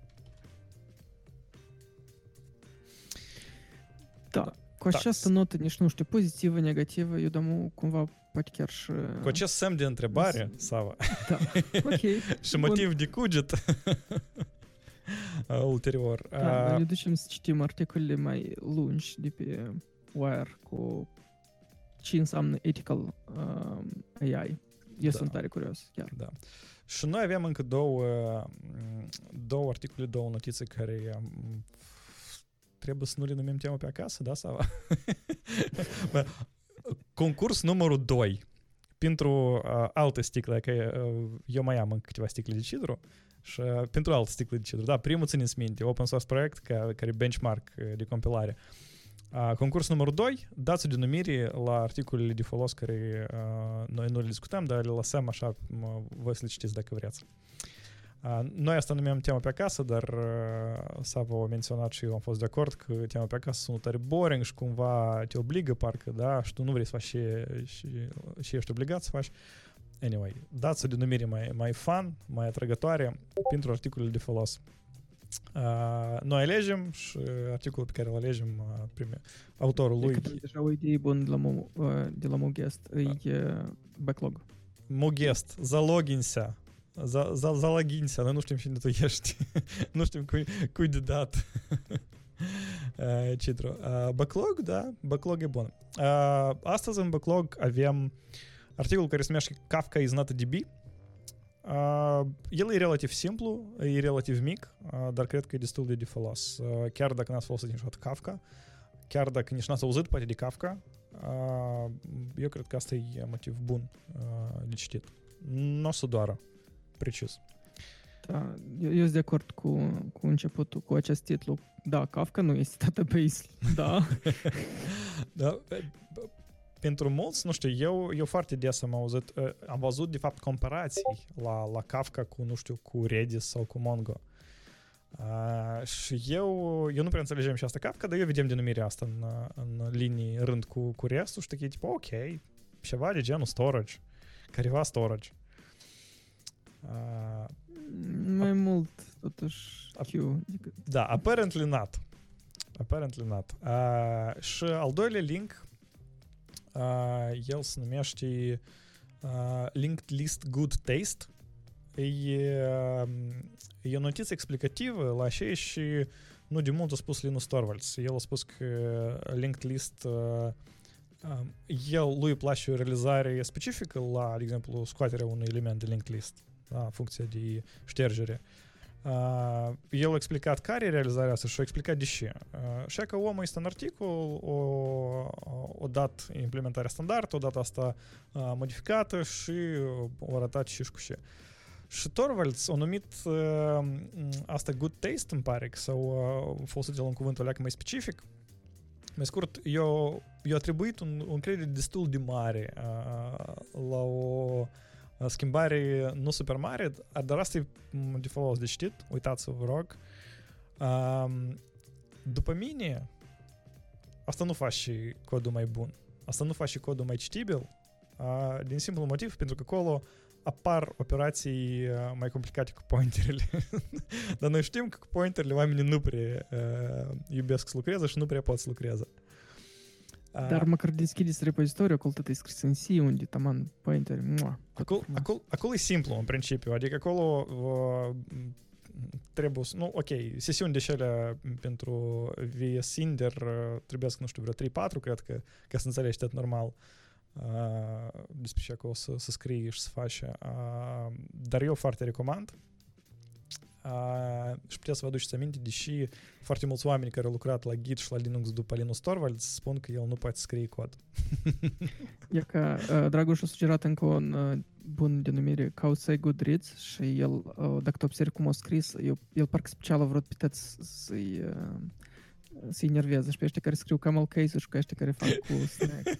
Da. Cu această notă, nici nu știu, pozitivă, negativă, eu dăm cumva poate chiar și... Cu acest semn de întrebare, Sava. Da, ok. Și motiv de cuget. Ulterior. Da, ne ducem să citim articolele mai lungi de pe Wire cu ce înseamnă ethical AI. Eu sunt tare curios, chiar. Da. Și noi avem încă două două articole, două notițe care trebuie să nu renumim tema pe acasă, da, Sava? Concurs numărul 2 pentru altă sticlă, că eu mai am încă câteva sticle de cidru și pentru alte sticle de cidru. Da, primul țineți minte, open source proiect care benchmark de compilare. Concurs numărul 2, dați o denumire la articolele de folos care noi nu le discutăm, dar le lăsăm așa, voi să le citiți dacă vreți. Noi asta numim tema pe acasă, dar Sava a menționat și eu am fost de acord că tema pe acasă sună tare boring și cumva te obligă parcă, da, și tu nu vrei să faci și ești obligat să faci. Anyway, dați o denumire mai fun, mai atrăgătoare pentru articolele de folos. Noi alegem și articolul pe care îl alegem autorul lui. Deja o idee bună de la Mogest, e backlog. Mogest, zaloginся. Zaloginся, noi nu știm cine tu ești. Nu știm cui de dat. Cidru. Backlog, da, backlog e bun. Astăzi în backlog avem articolul care se numește Kafka is not a DB. El e relativ simplu, e relativ mic, dar cred că e destul de folos. Chiar dacă n-ați folosit niciodată Kafka, chiar dacă nici n-ați auzit poate de Kafka, eu cred că asta e motiv bun de citit. Nu o să doară, precis. Da, eu sunt de acord cu începutul, cu acest titlu. Da, Kafka nu este database, da. Da. Pentru mulți, nu știu, eu foarte des am văzut de fapt comparații la Kafka cu, nu știu, cu Redis sau cu Mongo. Și eu nu prea înțelegem și asta Kafka, dar eu vedem denumirea asta în linii rând cu restul și e tipo, ok, ceva de genul storage, careva storage. Mai mult, totuși, Q. Da, apparently not. Și al doilea link, el se numește Linked List Good Taste. E o notiță explicativă la aceea și nu de mult a spus Linus Torvalds. El a spus că Linked List lui îi place o realizare specifică la, de exemplu, scoaterea unui element de linked list, da, funcția de ștergere. El a explicat care e realizarea asta și a explicat de ce. Și că omul este în articol, o dat implementarea standard, o dat asta modificată și o arătat și cu ce. Și Torvalds a numit asta good taste, îmi pare, sau folosit el un cuvântul ăla mai specific. Mai scurt, eu atribuit un credit destul de mare la o schimbare nu super mare, dar asta e de folos de citit, uitați-vă, vă rog. După mine, asta nu face și codul mai bun. Asta nu face și codul mai citibil, din simplu motiv, pentru că acolo apar operații mai complicate cu pointerele. Dar noi știm că cu pointerele oamenii nu prea iubesc să lucreze și nu prea pot să lucreze. Dar măcar deschideți repozitoriu, acolo tot e scris în C, unde taman pointer. Acolo e simplu, în principiu. Adică acolo trebuie să... Nu, ok, sesiuni de cele pentru VS Cinder trebuie să, nu știu, vreo 3-4, cred că, ca să înțelegi tot normal despre ce acolo să scrii și să faci. Dar eu foarte recomand. Și puteți să vă aduceți aminte, deși foarte mulți oameni care au lucrat la Git și la Linux după Linus Torvalds spun că el nu poate scrie cod. E că Dragoș a sugerat încă un bun denumire, Kausei Goodreads, și el, dacă tu observi cum a scris, el parcă special a vrut pități să-i enerveze și pe ăștia care scriu camel case-uri și pe ăștia care fac cu snack.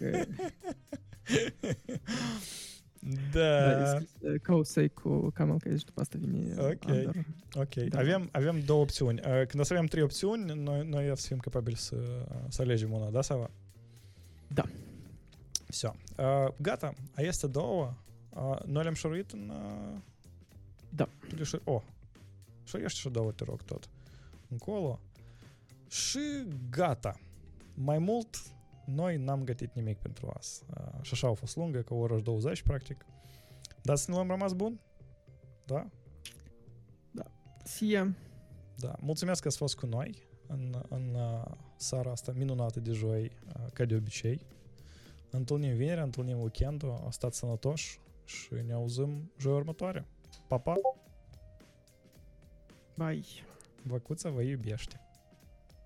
Da. Kausei cu camel case și după asta vine Ok. Da. Avem două opțiuni. Când o să avem 3 opțiuni, noi o să fim capabili să alegem una, da, Sava? Da. Все. Gata. Este două. Noi le-am șoruit în... Da. Șorește și două, te rog, tot. Încolo. Și gata. Mai mult, noi n-am gătit nimic pentru asta. Și așa a fost lungă, ca o oră și 20, practic. Dar să ne l-am rămas bun? Da? Da. Sie. Da. Mulțumesc că ați fost cu noi în seara asta minunată de joi, ca de obicei. Întâlnim vinerea, întâlnim weekendul, stați sănătoși și ne auzim joi următoare. Pa, pa! Vai. Văcuța vă iubește.